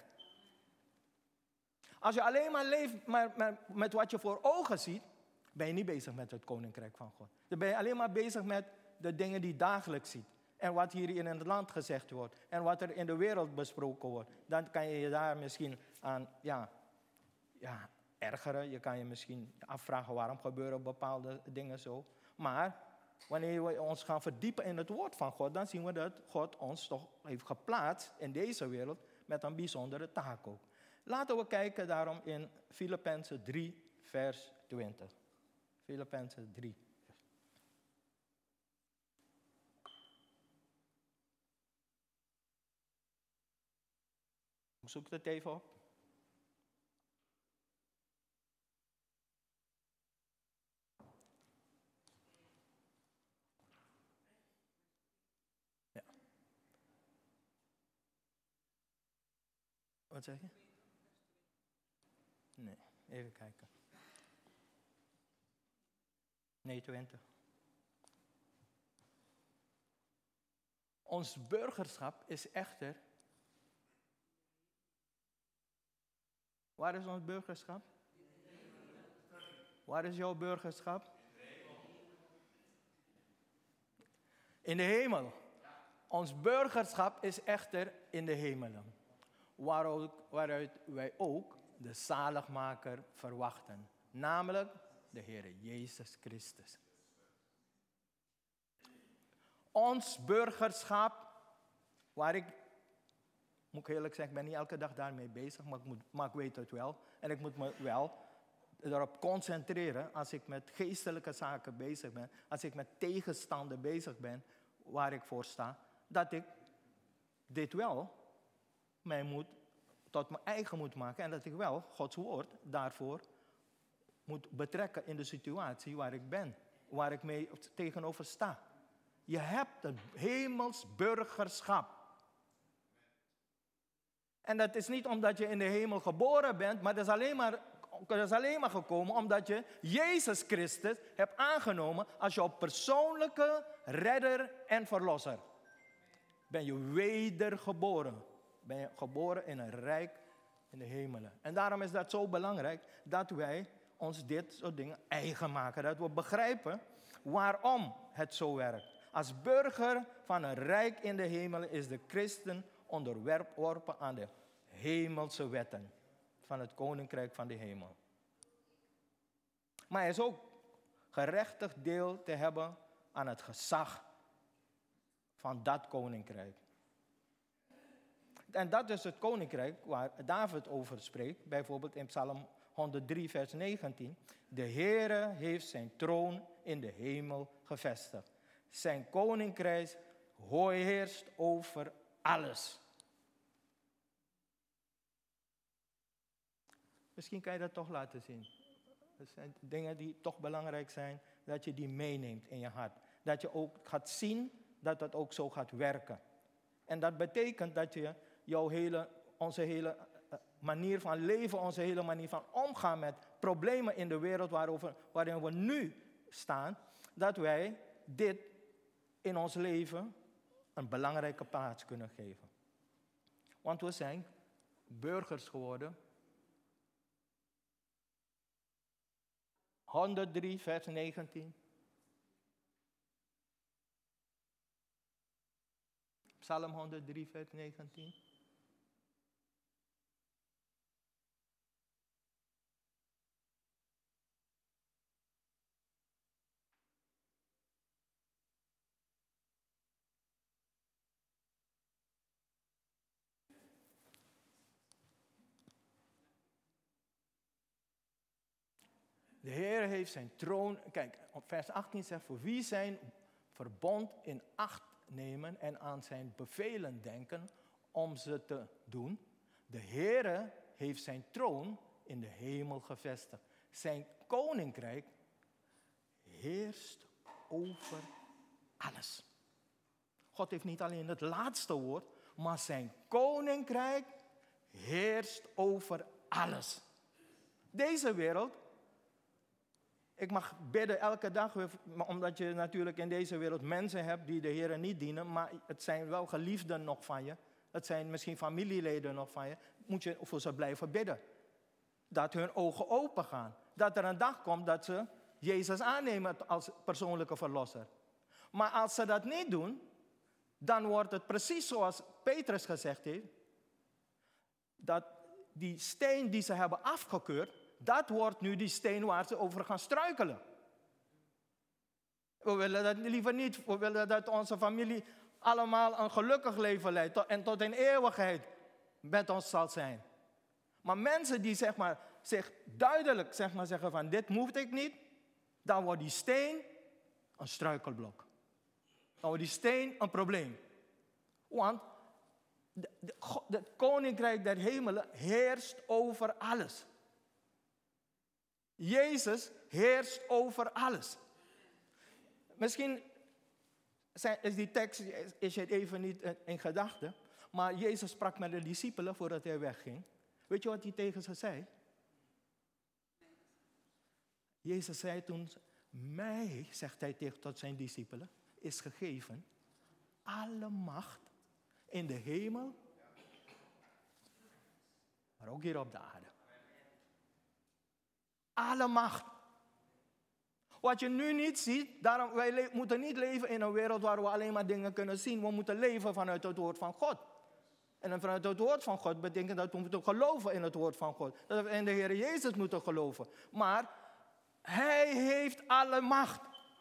Als je alleen maar leeft maar, maar, met wat je voor ogen ziet, ben je niet bezig met het koninkrijk van God. Dan ben je alleen maar bezig met de dingen die je dagelijks ziet. En wat hier in het land gezegd wordt. En wat er in de wereld besproken wordt. Dan kan je je daar misschien aan ja, ja, ergeren. Je kan je misschien afvragen waarom gebeuren bepaalde dingen zo. Maar wanneer we ons gaan verdiepen in het woord van God, dan zien we dat God ons toch heeft geplaatst in deze wereld met een bijzondere taak ook. Laten we kijken daarom in Filippenzen drie, vers twintig. Filippenzen drie. Zoek het even op. Ja. Wat zeg je? Nee, even kijken. Nee, twintig. Ons burgerschap is echter. Waar is ons burgerschap? Waar is jouw burgerschap? In de hemel. Ons burgerschap is echter in de hemelen. Waaruit, waaruit wij ook de zaligmaker verwachten. Namelijk de Heer Jezus Christus. Ons burgerschap, waar ik, moet ik eerlijk zeggen, ik ben niet elke dag daarmee bezig, maar ik, moet, maar ik weet het wel. En ik moet me wel erop concentreren als ik met geestelijke zaken bezig ben, als ik met tegenstander bezig ben, waar ik voor sta, dat ik dit wel mij moet, tot mijn eigen moet maken en dat ik wel Gods woord daarvoor moet betrekken in de situatie waar ik ben, waar ik mee tegenover sta. Je hebt een hemels burgerschap. En dat is niet omdat je in de hemel geboren bent, maar dat is alleen maar, dat is alleen maar gekomen omdat je Jezus Christus hebt aangenomen als jouw persoonlijke redder en verlosser. Ben je wedergeboren. Ben je geboren in een rijk in de hemelen. En daarom is dat zo belangrijk dat wij ons dit soort dingen eigen maken. Dat we begrijpen waarom het zo werkt. Als burger van een rijk in de hemelen is de christen onderworpen aan de hemelse wetten van het koninkrijk van de hemel. Maar hij is ook gerechtigd deel te hebben aan het gezag van dat koninkrijk. En dat is het koninkrijk waar David over spreekt, bijvoorbeeld in Psalm honderddrie, vers negentien. De Heere heeft zijn troon in de hemel gevestigd. Zijn koninkrijk heerst over alles. Misschien kan je dat toch laten zien. Dat zijn dingen die toch belangrijk zijn, dat je die meeneemt in je hart. Dat je ook gaat zien dat dat ook zo gaat werken. En dat betekent dat je jouw hele, onze hele manier van leven, onze hele manier van omgaan met problemen in de wereld waarover, waarin we nu staan, dat wij dit in ons leven een belangrijke plaats kunnen geven. Want we zijn burgers geworden. honderddrie, vers negentien. Psalm honderddrie, vers negentien. De Heer heeft zijn troon, kijk, op vers achttien zegt, voor wie zijn verbond in acht nemen en aan zijn bevelen denken om ze te doen. De Heer heeft zijn troon in de hemel gevestigd. Zijn koninkrijk heerst over alles. God heeft niet alleen het laatste woord, maar zijn koninkrijk heerst over alles. Deze wereld, ik mag bidden elke dag, omdat je natuurlijk in deze wereld mensen hebt die de Heer niet dienen, maar het zijn wel geliefden nog van je. Het zijn misschien familieleden nog van je. Moet je voor ze blijven bidden. Dat hun ogen open gaan. Dat er een dag komt dat ze Jezus aannemen als persoonlijke verlosser. Maar als ze dat niet doen, dan wordt het precies zoals Petrus gezegd heeft. Dat die steen die ze hebben afgekeurd, dat wordt nu die steen waar ze over gaan struikelen. We willen dat liever niet. We willen dat onze familie allemaal een gelukkig leven leidt en tot in eeuwigheid met ons zal zijn. Maar mensen die zeg maar, zich duidelijk zeg maar, zeggen van dit moet ik niet, dan wordt die steen een struikelblok. Dan wordt die steen een probleem. Want het koninkrijk der hemelen heerst over alles. Jezus heerst over alles. Misschien is die tekst is het even niet in gedachten, maar Jezus sprak met de discipelen voordat hij wegging. Weet je wat hij tegen ze zei? Jezus zei toen, mij, zegt hij tegen tot zijn discipelen, is gegeven alle macht in de hemel, maar ook hier op de aarde. Alle macht. Wat je nu niet ziet, daarom, wij le- moeten niet leven in een wereld waar we alleen maar dingen kunnen zien. We moeten leven vanuit het woord van God. En vanuit het woord van God betekent dat we moeten geloven in het woord van God. Dat we in de Heer Jezus moeten geloven. Maar Hij heeft alle macht.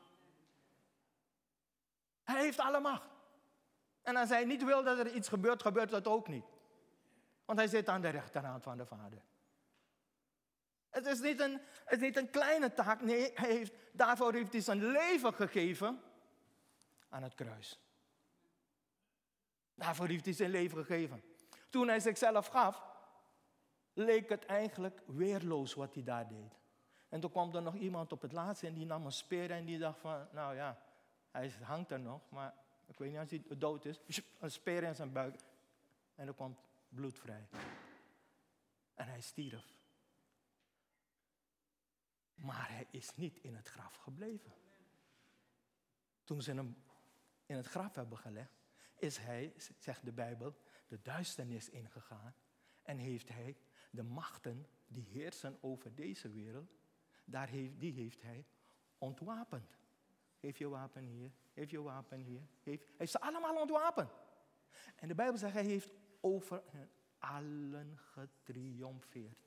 Hij heeft alle macht. En als Hij niet wil dat er iets gebeurt, gebeurt dat ook niet. Want Hij zit aan de rechterhand van de Vader. Het is niet een, het is niet een kleine taak. Nee, hij heeft, daarvoor heeft hij zijn leven gegeven aan het kruis. Daarvoor heeft hij zijn leven gegeven. Toen hij zichzelf gaf, leek het eigenlijk weerloos wat hij daar deed. En toen kwam er nog iemand op het laatste en die nam een speer en die dacht van, nou ja, hij hangt er nog, maar ik weet niet als hij dood is. Een speer in zijn buik en er kwam bloed vrij. En hij stierf. Maar hij is niet in het graf gebleven. Toen ze hem in het graf hebben gelegd, is hij, zegt de Bijbel, de duisternis ingegaan. En heeft hij de machten die heersen over deze wereld, daar heeft, die heeft hij ontwapend. Heeft je wapen hier, heeft je wapen hier. Heeft, hij heeft ze allemaal ontwapend. En de Bijbel zegt, hij heeft over hen allen getriomfeerd.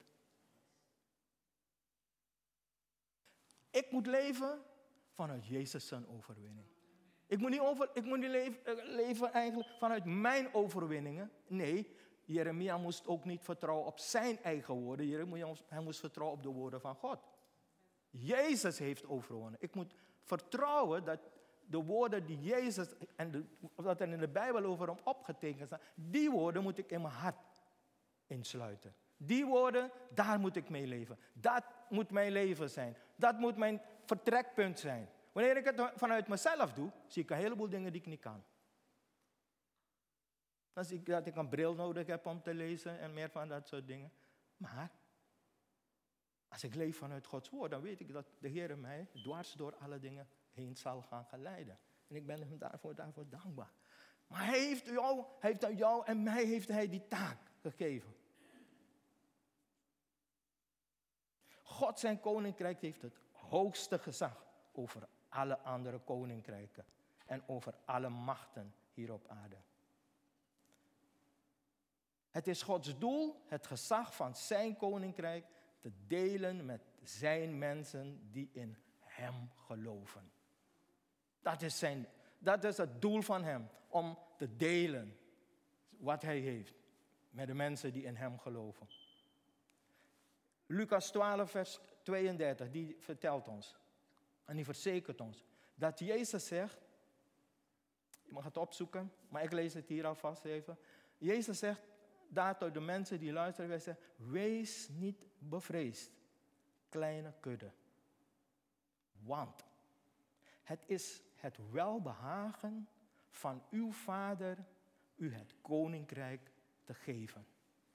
Ik moet leven vanuit Jezus' zijn overwinning. Ik moet niet, over, ik moet niet leven, leven eigenlijk vanuit mijn overwinningen. Nee, Jeremia moest ook niet vertrouwen op zijn eigen woorden. Jeremia, hij moest vertrouwen op de woorden van God. Jezus heeft overwonnen. Ik moet vertrouwen dat de woorden die Jezus, en de, wat er in de Bijbel over hem opgetekend staan, die woorden moet ik in mijn hart insluiten. Die woorden, daar moet ik mee leven. Dat moet mijn leven zijn. Dat moet mijn vertrekpunt zijn. Wanneer ik het vanuit mezelf doe, zie ik een heleboel dingen die ik niet kan. Dan zie ik dat ik een bril nodig heb om te lezen en meer van dat soort dingen. Maar als ik leef vanuit Gods woord, dan weet ik dat de Heer mij dwars door alle dingen heen zal gaan geleiden. En ik ben hem daarvoor, daarvoor dankbaar. Maar hij heeft, jou, hij heeft aan jou en mij heeft hij die taak gegeven. God zijn koninkrijk heeft het hoogste gezag over alle andere koninkrijken en over alle machten hier op aarde. Het is Gods doel het gezag van zijn koninkrijk te delen met zijn mensen die in hem geloven. Dat is, zijn, dat is het doel van hem, om te delen wat hij heeft met de mensen die in hem geloven. Lucas twaalf, vers tweeëndertig, die vertelt ons en die verzekert ons dat Jezus zegt, je mag het opzoeken, maar ik lees het hier alvast even. Jezus zegt daar tot de mensen die luisteren, hij zegt, wees niet bevreesd, kleine kudde. Want het is het welbehagen van uw Vader u het koninkrijk te geven.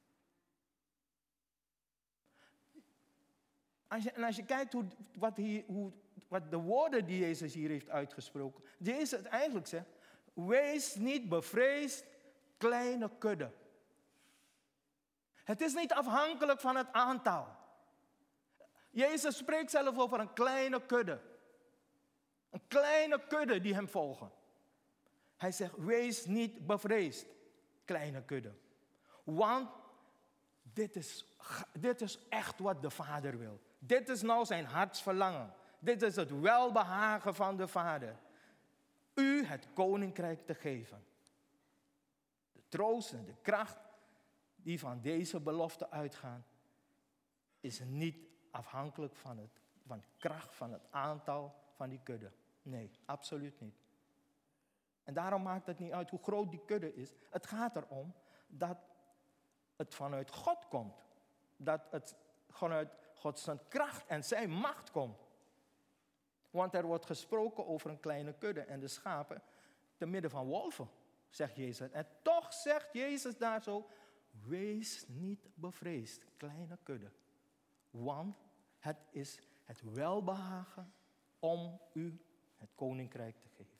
Als je, en als je kijkt hoe, wat, hier, hoe, wat de woorden die Jezus hier heeft uitgesproken. Jezus het eigenlijk zegt, wees niet bevreesd, kleine kudde. Het is niet afhankelijk van het aantal. Jezus spreekt zelf over een kleine kudde. Een kleine kudde die hem volgen. Hij zegt, wees niet bevreesd, kleine kudde. Want dit is, dit is echt wat de Vader wil. Dit is nou zijn hartsverlangen. Dit is het welbehagen van de Vader. U het koninkrijk te geven. De troost en de kracht die van deze belofte uitgaan, is niet afhankelijk van, het, van de kracht, van het aantal van die kudde. Nee, absoluut niet. En daarom maakt het niet uit hoe groot die kudde is. Het gaat erom dat het vanuit God komt. Dat het vanuit Gods kracht en zijn macht komt. Want er wordt gesproken over een kleine kudde en de schapen te midden van wolven, zegt Jezus. En toch zegt Jezus daar zo, wees niet bevreesd, kleine kudde. Want het is het welbehagen om u het koninkrijk te geven.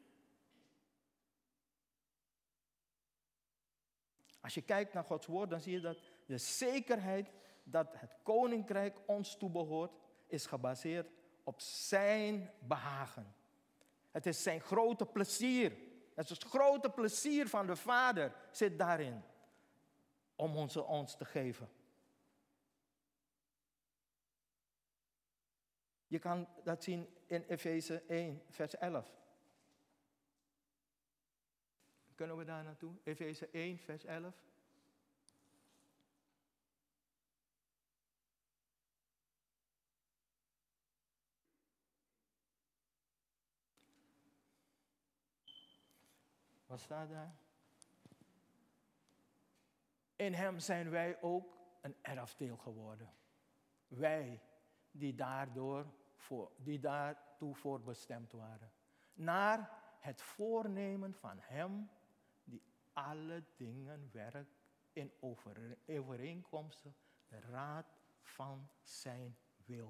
Als je kijkt naar Gods woord, dan zie je dat de zekerheid dat het koninkrijk ons toebehoort, is gebaseerd op zijn behagen. Het is zijn grote plezier. Het is het grote plezier van de Vader zit daarin. Om ons, ons te geven. Je kan dat zien in Efeze één, vers elf. Kunnen we daar naartoe? Efeze één, vers elf. Wat staat daar? In hem zijn wij ook een erfdeel geworden. Wij die daardoor voor, die daartoe voor bestemd waren. Naar het voornemen van hem die alle dingen werkt in overeenkomsten de raad van zijn wil.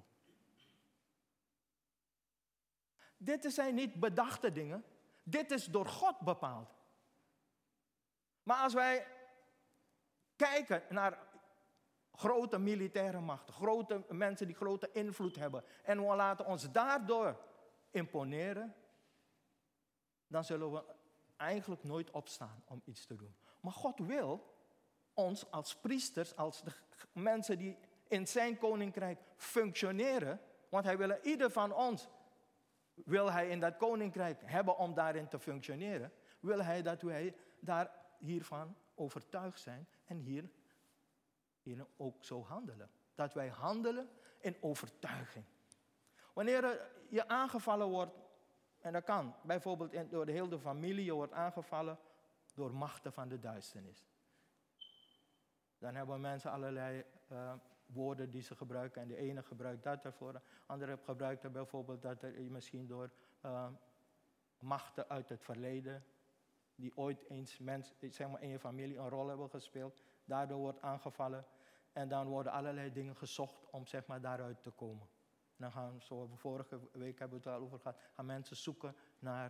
Dit zijn niet bedachte dingen. Dit is door God bepaald. Maar als wij kijken naar grote militaire machten, grote mensen die grote invloed hebben, en we laten ons daardoor imponeren, dan zullen we eigenlijk nooit opstaan om iets te doen. Maar God wil ons als priesters, als de mensen die in zijn koninkrijk functioneren, want hij wil ieder van ons, wil hij in dat koninkrijk hebben om daarin te functioneren, wil hij dat wij daar hiervan overtuigd zijn en hier, hier ook zo handelen. Dat wij handelen in overtuiging. Wanneer je aangevallen wordt, en dat kan, bijvoorbeeld door de hele familie, je wordt aangevallen door machten van de duisternis. Dan hebben mensen allerlei uh, woorden die ze gebruiken. En de ene gebruikt dat ervoor. De andere gebruikt er bijvoorbeeld dat er misschien door uh, machten uit het verleden, die ooit eens mens, zeg maar in je familie een rol hebben gespeeld, daardoor wordt aangevallen. En dan worden allerlei dingen gezocht om zeg maar daaruit te komen. En dan gaan, zoals we vorige week hebben we het al over gehad, gaan mensen zoeken naar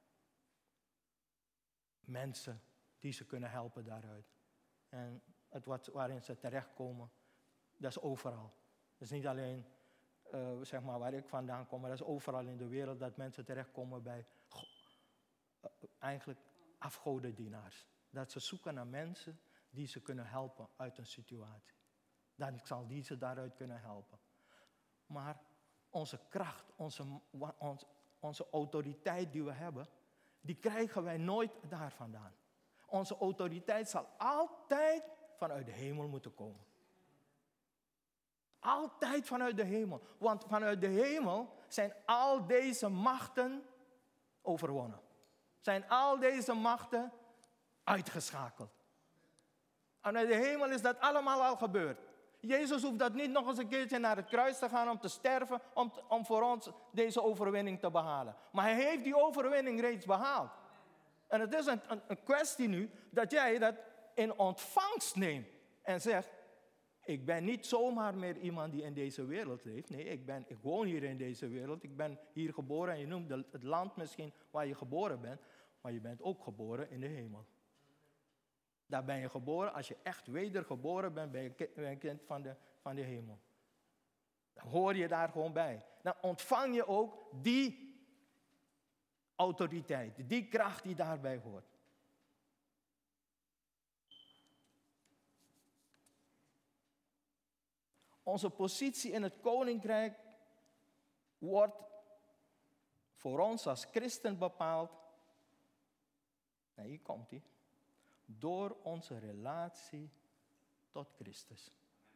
mensen die ze kunnen helpen daaruit. En het wat, waarin ze terechtkomen, dat is overal. Dat is niet alleen uh, zeg maar waar ik vandaan kom, maar dat is overal in de wereld dat mensen terechtkomen bij uh, eigenlijk afgodendienaars. Dat ze zoeken naar mensen die ze kunnen helpen uit een situatie. Dan zal die ze daaruit kunnen helpen. Maar onze kracht, onze, onze, onze autoriteit die we hebben, die krijgen wij nooit daar vandaan. Onze autoriteit zal altijd vanuit de hemel moeten komen. Altijd vanuit de hemel. Want vanuit de hemel zijn al deze machten overwonnen. Zijn al deze machten uitgeschakeld. Vanuit de hemel is dat allemaal al gebeurd. Jezus hoeft dat niet nog eens een keertje naar het kruis te gaan om te sterven, om, te, om voor ons deze overwinning te behalen. Maar hij heeft die overwinning reeds behaald. En het is een, een, een kwestie nu dat jij dat in ontvangst neemt en zegt, ik ben niet zomaar meer iemand die in deze wereld leeft. Nee, ik, ben, ik woon hier in deze wereld. Ik ben hier geboren en je noemt het land misschien waar je geboren bent, maar je bent ook geboren in de hemel. Daar ben je geboren, als je echt wedergeboren bent, ben je kind, ben je kind van, de, van de hemel. Dan hoor je daar gewoon bij. Dan ontvang je ook die autoriteit, die kracht die daarbij hoort. Onze positie in het koninkrijk wordt voor ons als christen bepaald. Nee, hier komt hij. Door onze relatie tot Christus.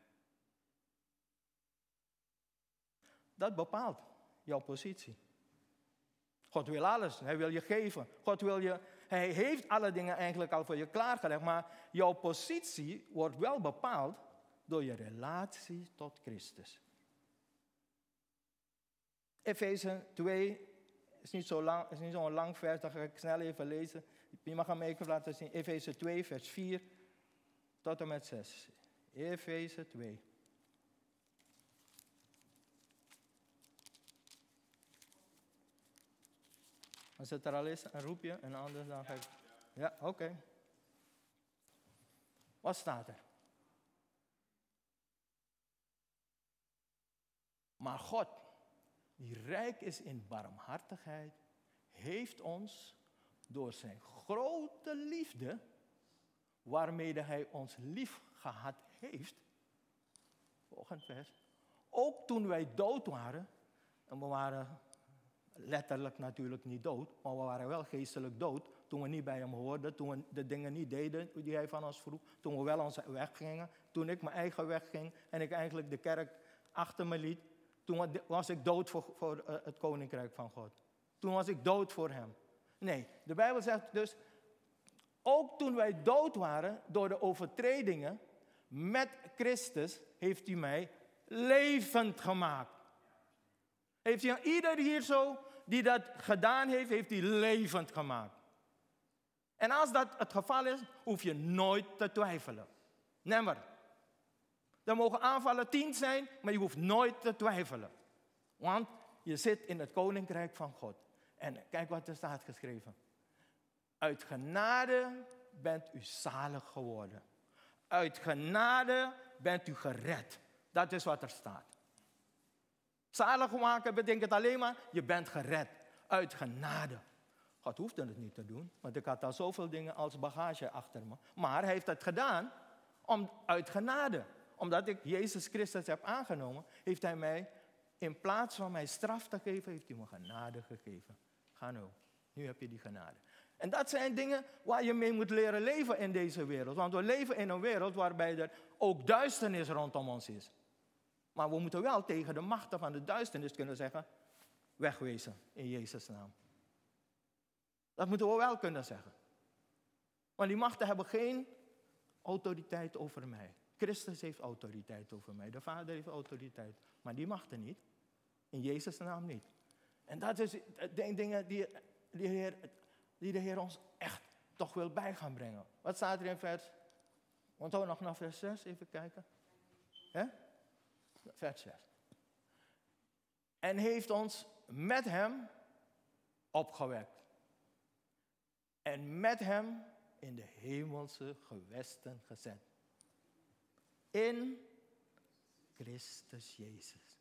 Dat bepaalt jouw positie. God wil alles, hij wil je geven. God wil je, hij heeft alle dingen eigenlijk al voor je klaargelegd, maar jouw positie wordt wel bepaald door je relatie tot Christus. Efeze twee is niet zo lang, is niet zo'n lang vers, dat ga ik snel even lezen. Je mag hem even laten zien. Efeze twee, vers vier tot en met zes. Efeze twee. Als het er al is, een roep je en anders dan ga ik... Ja, oké. Okay. Wat staat er? Maar God, die rijk is in barmhartigheid, heeft ons door zijn grote liefde, waarmee hij ons lief gehad heeft, volgend vers, ook toen wij dood waren, en we waren letterlijk natuurlijk niet dood, maar we waren wel geestelijk dood, toen we niet bij hem hoorden, toen we de dingen niet deden die hij van ons vroeg, toen we wel onze weg gingen, toen ik mijn eigen weg ging en ik eigenlijk de kerk achter me liet, toen was ik dood voor, voor het koninkrijk van God. Toen was ik dood voor hem. Nee, de Bijbel zegt dus, ook toen wij dood waren door de overtredingen, met Christus heeft hij mij levend gemaakt. Heeft hij ieder hier zo die dat gedaan heeft, heeft hij levend gemaakt. En als dat het geval is, hoef je nooit te twijfelen. Never. Er mogen aanvallen tien zijn, maar je hoeft nooit te twijfelen. Want je zit in het koninkrijk van God. En kijk wat er staat geschreven. Uit genade bent u zalig geworden. Uit genade bent u gered. Dat is wat er staat. Zalig maken betekent alleen maar, je bent gered. Uit genade. God hoefde het niet te doen, want ik had al zoveel dingen als bagage achter me. Maar hij heeft het gedaan om, uit genade. Omdat ik Jezus Christus heb aangenomen, heeft hij mij, in plaats van mij straf te geven, heeft hij me genade gegeven. Ga nou, nu heb je die genade. En dat zijn dingen waar je mee moet leren leven in deze wereld. Want we leven in een wereld waarbij er ook duisternis rondom ons is. Maar we moeten wel tegen de machten van de duisternis kunnen zeggen, wegwezen in Jezus' naam. Dat moeten we wel kunnen zeggen. Want die machten hebben geen autoriteit over mij. Christus heeft autoriteit over mij. De Vader heeft autoriteit. Maar die machten niet. In Jezus' naam niet. En dat is de dingen die, die, de Heer, die de Heer ons echt toch wil bij gaan brengen. Wat staat er in vers? Want we nog naar vers zes, even kijken. He? Vers zes. En heeft ons met hem opgewekt. En met hem in de hemelse gewesten gezet. In Christus Jezus.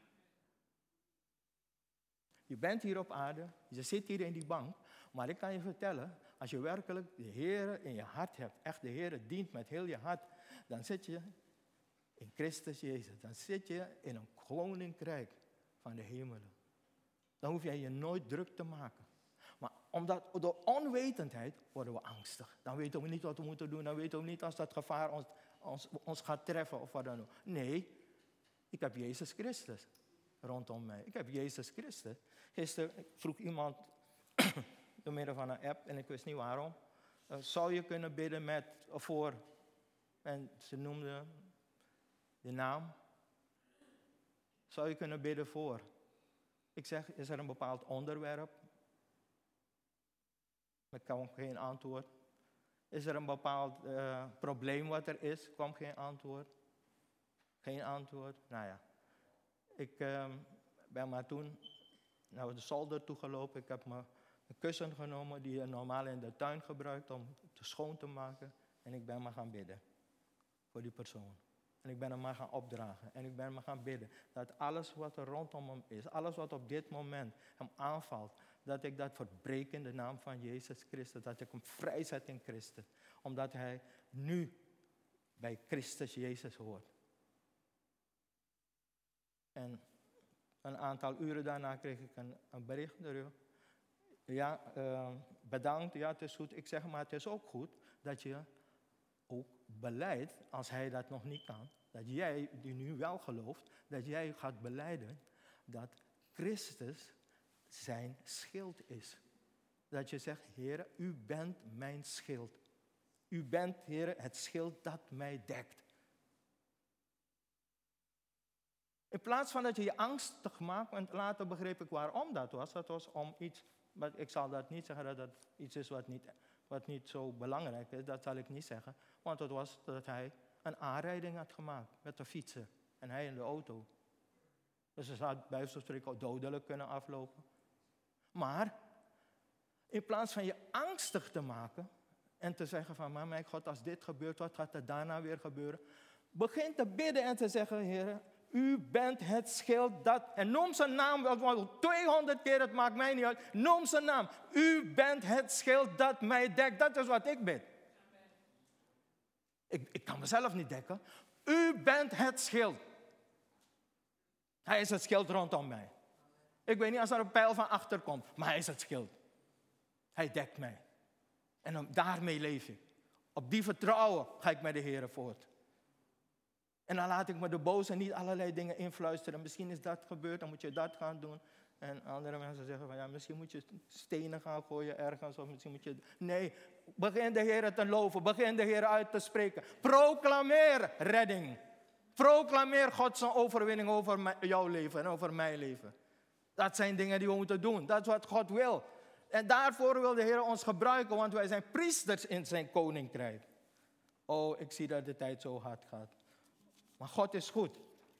Je bent hier op aarde, je zit hier in die bank, maar ik kan je vertellen, als je werkelijk de Heer in je hart hebt, echt de Heer dient met heel je hart, dan zit je in Christus Jezus. Dan zit je in een koninkrijk van de hemelen. Dan hoef jij je nooit druk te maken. Maar omdat door onwetendheid worden we angstig. Dan weten we niet wat we moeten doen. Dan weten we niet als dat gevaar ons, ons, ons gaat treffen of wat dan ook. Nee, ik heb Jezus Christus rondom mij. Ik heb Jezus Christus. Gisteren vroeg iemand door middel van een app, en ik wist niet waarom. Uh, zou je kunnen bidden met, voor, en ze noemde de naam. Zou je kunnen bidden voor? Ik zeg, is er een bepaald onderwerp? Ik kwam geen antwoord. Is er een bepaald uh, probleem wat er is? Kwam geen antwoord. Geen antwoord. Nou ja. Ik uh, ben maar toen naar de zolder toegelopen. Ik heb me een kussen genomen die je normaal in de tuin gebruikt om het schoon te maken. En ik ben maar gaan bidden. Voor die persoon. En ik ben hem maar gaan opdragen. En ik ben maar gaan bidden. Dat alles wat er rondom hem is. Alles wat op dit moment hem aanvalt. Dat ik dat verbreek in de naam van Jezus Christus. Dat ik hem vrijzet in Christus. Omdat hij nu bij Christus Jezus hoort. En een aantal uren daarna kreeg ik een, een bericht door u. Ja, uh, bedankt. Ja, het is goed. Ik zeg maar, het is ook goed dat je ook belijdt, als hij dat nog niet kan. Dat jij, die nu wel gelooft, dat jij gaat belijden dat Christus zijn schild is. Dat je zegt, Heer, u bent mijn schild. U bent, Heer, het schild dat mij dekt. In plaats van dat je je angstig maakt, want later begreep ik waarom dat was. Dat was om iets, maar ik zal dat niet zeggen dat dat iets is wat niet, wat niet zo belangrijk is. Dat zal ik niet zeggen. Want het was dat hij een aanrijding had gemaakt met de fietser. En hij in de auto. Dus ze zou bij wijze van spreken dodelijk kunnen aflopen. Maar in plaats van je angstig te maken en te zeggen van, maar mijn God, als dit gebeurt, wat gaat er daarna weer gebeuren? Begin te bidden en te zeggen, Heer, U bent het schild dat... En noem zijn naam, tweehonderd keer, het maakt mij niet uit. Noem zijn naam. U bent het schild dat mij dekt. Dat is wat ik ben. Ik, ik kan mezelf niet dekken. U bent het schild. Hij is het schild rondom mij. Ik weet niet als er een pijl van achter komt, maar hij is het schild. Hij dekt mij. En om, daarmee leef ik. Op die vertrouwen ga ik met de Heer voort. En dan laat ik me de boze niet allerlei dingen influisteren. Misschien is dat gebeurd, dan moet je dat gaan doen. En andere mensen zeggen van ja, misschien moet je stenen gaan gooien ergens. Of misschien moet je... Nee, begin de Heer te loven. Begin de Heer uit te spreken. Proclameer redding. Proclameer Gods overwinning over jouw leven en over mijn leven. Dat zijn dingen die we moeten doen. Dat is wat God wil. En daarvoor wil de Heer ons gebruiken, want wij zijn priesters in zijn koninkrijk. Oh, ik zie dat de tijd zo hard gaat. Maar God is goed.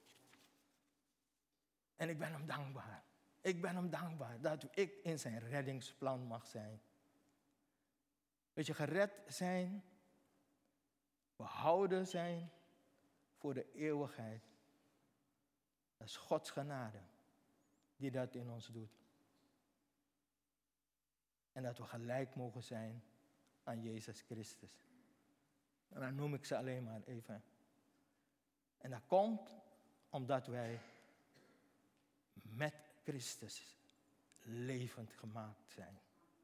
En ik ben hem dankbaar. Ik ben hem dankbaar dat ik in zijn reddingsplan mag zijn. Weet je, gered zijn, behouden zijn voor de eeuwigheid. Dat is Gods genade die dat in ons doet. En dat we gelijk mogen zijn aan Jezus Christus. En dan noem ik ze alleen maar even. En dat komt omdat wij met Christus levend gemaakt zijn.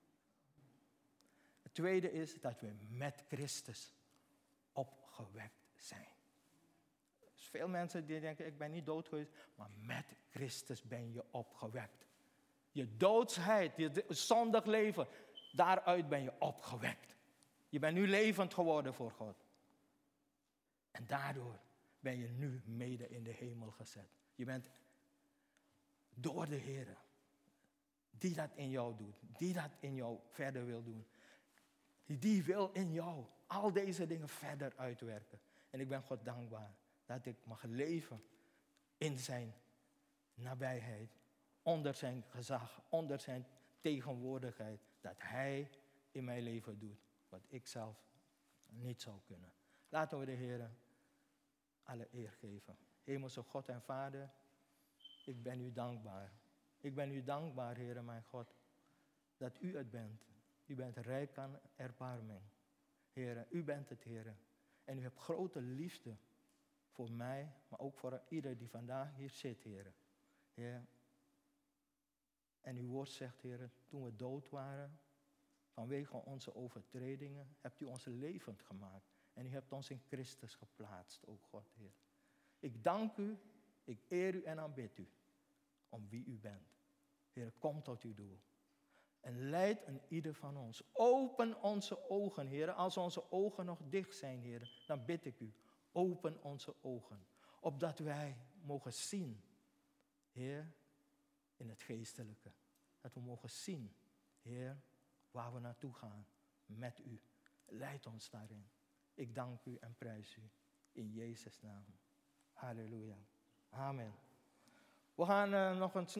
Het tweede is dat we met Christus opgewekt zijn. Dus veel mensen die denken, ik ben niet dood geweest, maar met Christus ben je opgewekt. Je doodsheid, je zondig leven, daaruit ben je opgewekt. Je bent nu levend geworden voor God. En daardoor ben je nu mede in de hemel gezet. Je bent door de Heer, die dat in jou doet, die dat in jou verder wil doen. Die wil in jou al deze dingen verder uitwerken. En ik ben God dankbaar dat ik mag leven in zijn nabijheid, onder zijn gezag, onder zijn tegenwoordigheid. Dat hij in mijn leven doet wat ik zelf niet zou kunnen. Laten we de Heer alle eer geven. Hemelse God en Vader, ik ben u dankbaar. Ik ben u dankbaar, Heer mijn God, dat u het bent. U bent rijk aan erbarming. Heer, u bent het, Heer. En u hebt grote liefde voor mij, maar ook voor ieder die vandaag hier zit, Heer. Heer. En uw woord zegt, Heer, toen we dood waren, vanwege onze overtredingen, hebt u ons levend gemaakt. En u hebt ons in Christus geplaatst, o God, Heer. Ik dank u, ik eer u en aanbid u, om wie u bent. Heer, kom tot uw doel. En leid een ieder van ons. Open onze ogen, Heer. Als onze ogen nog dicht zijn, Heer, dan bid ik u. Open onze ogen. Opdat wij mogen zien, Heer, in het geestelijke. Dat we mogen zien, Heer, waar we naartoe gaan. Met u. Leid ons daarin. Ik dank u en prijs u. In Jezus' naam. Halleluja. Amen. We gaan uh, nog een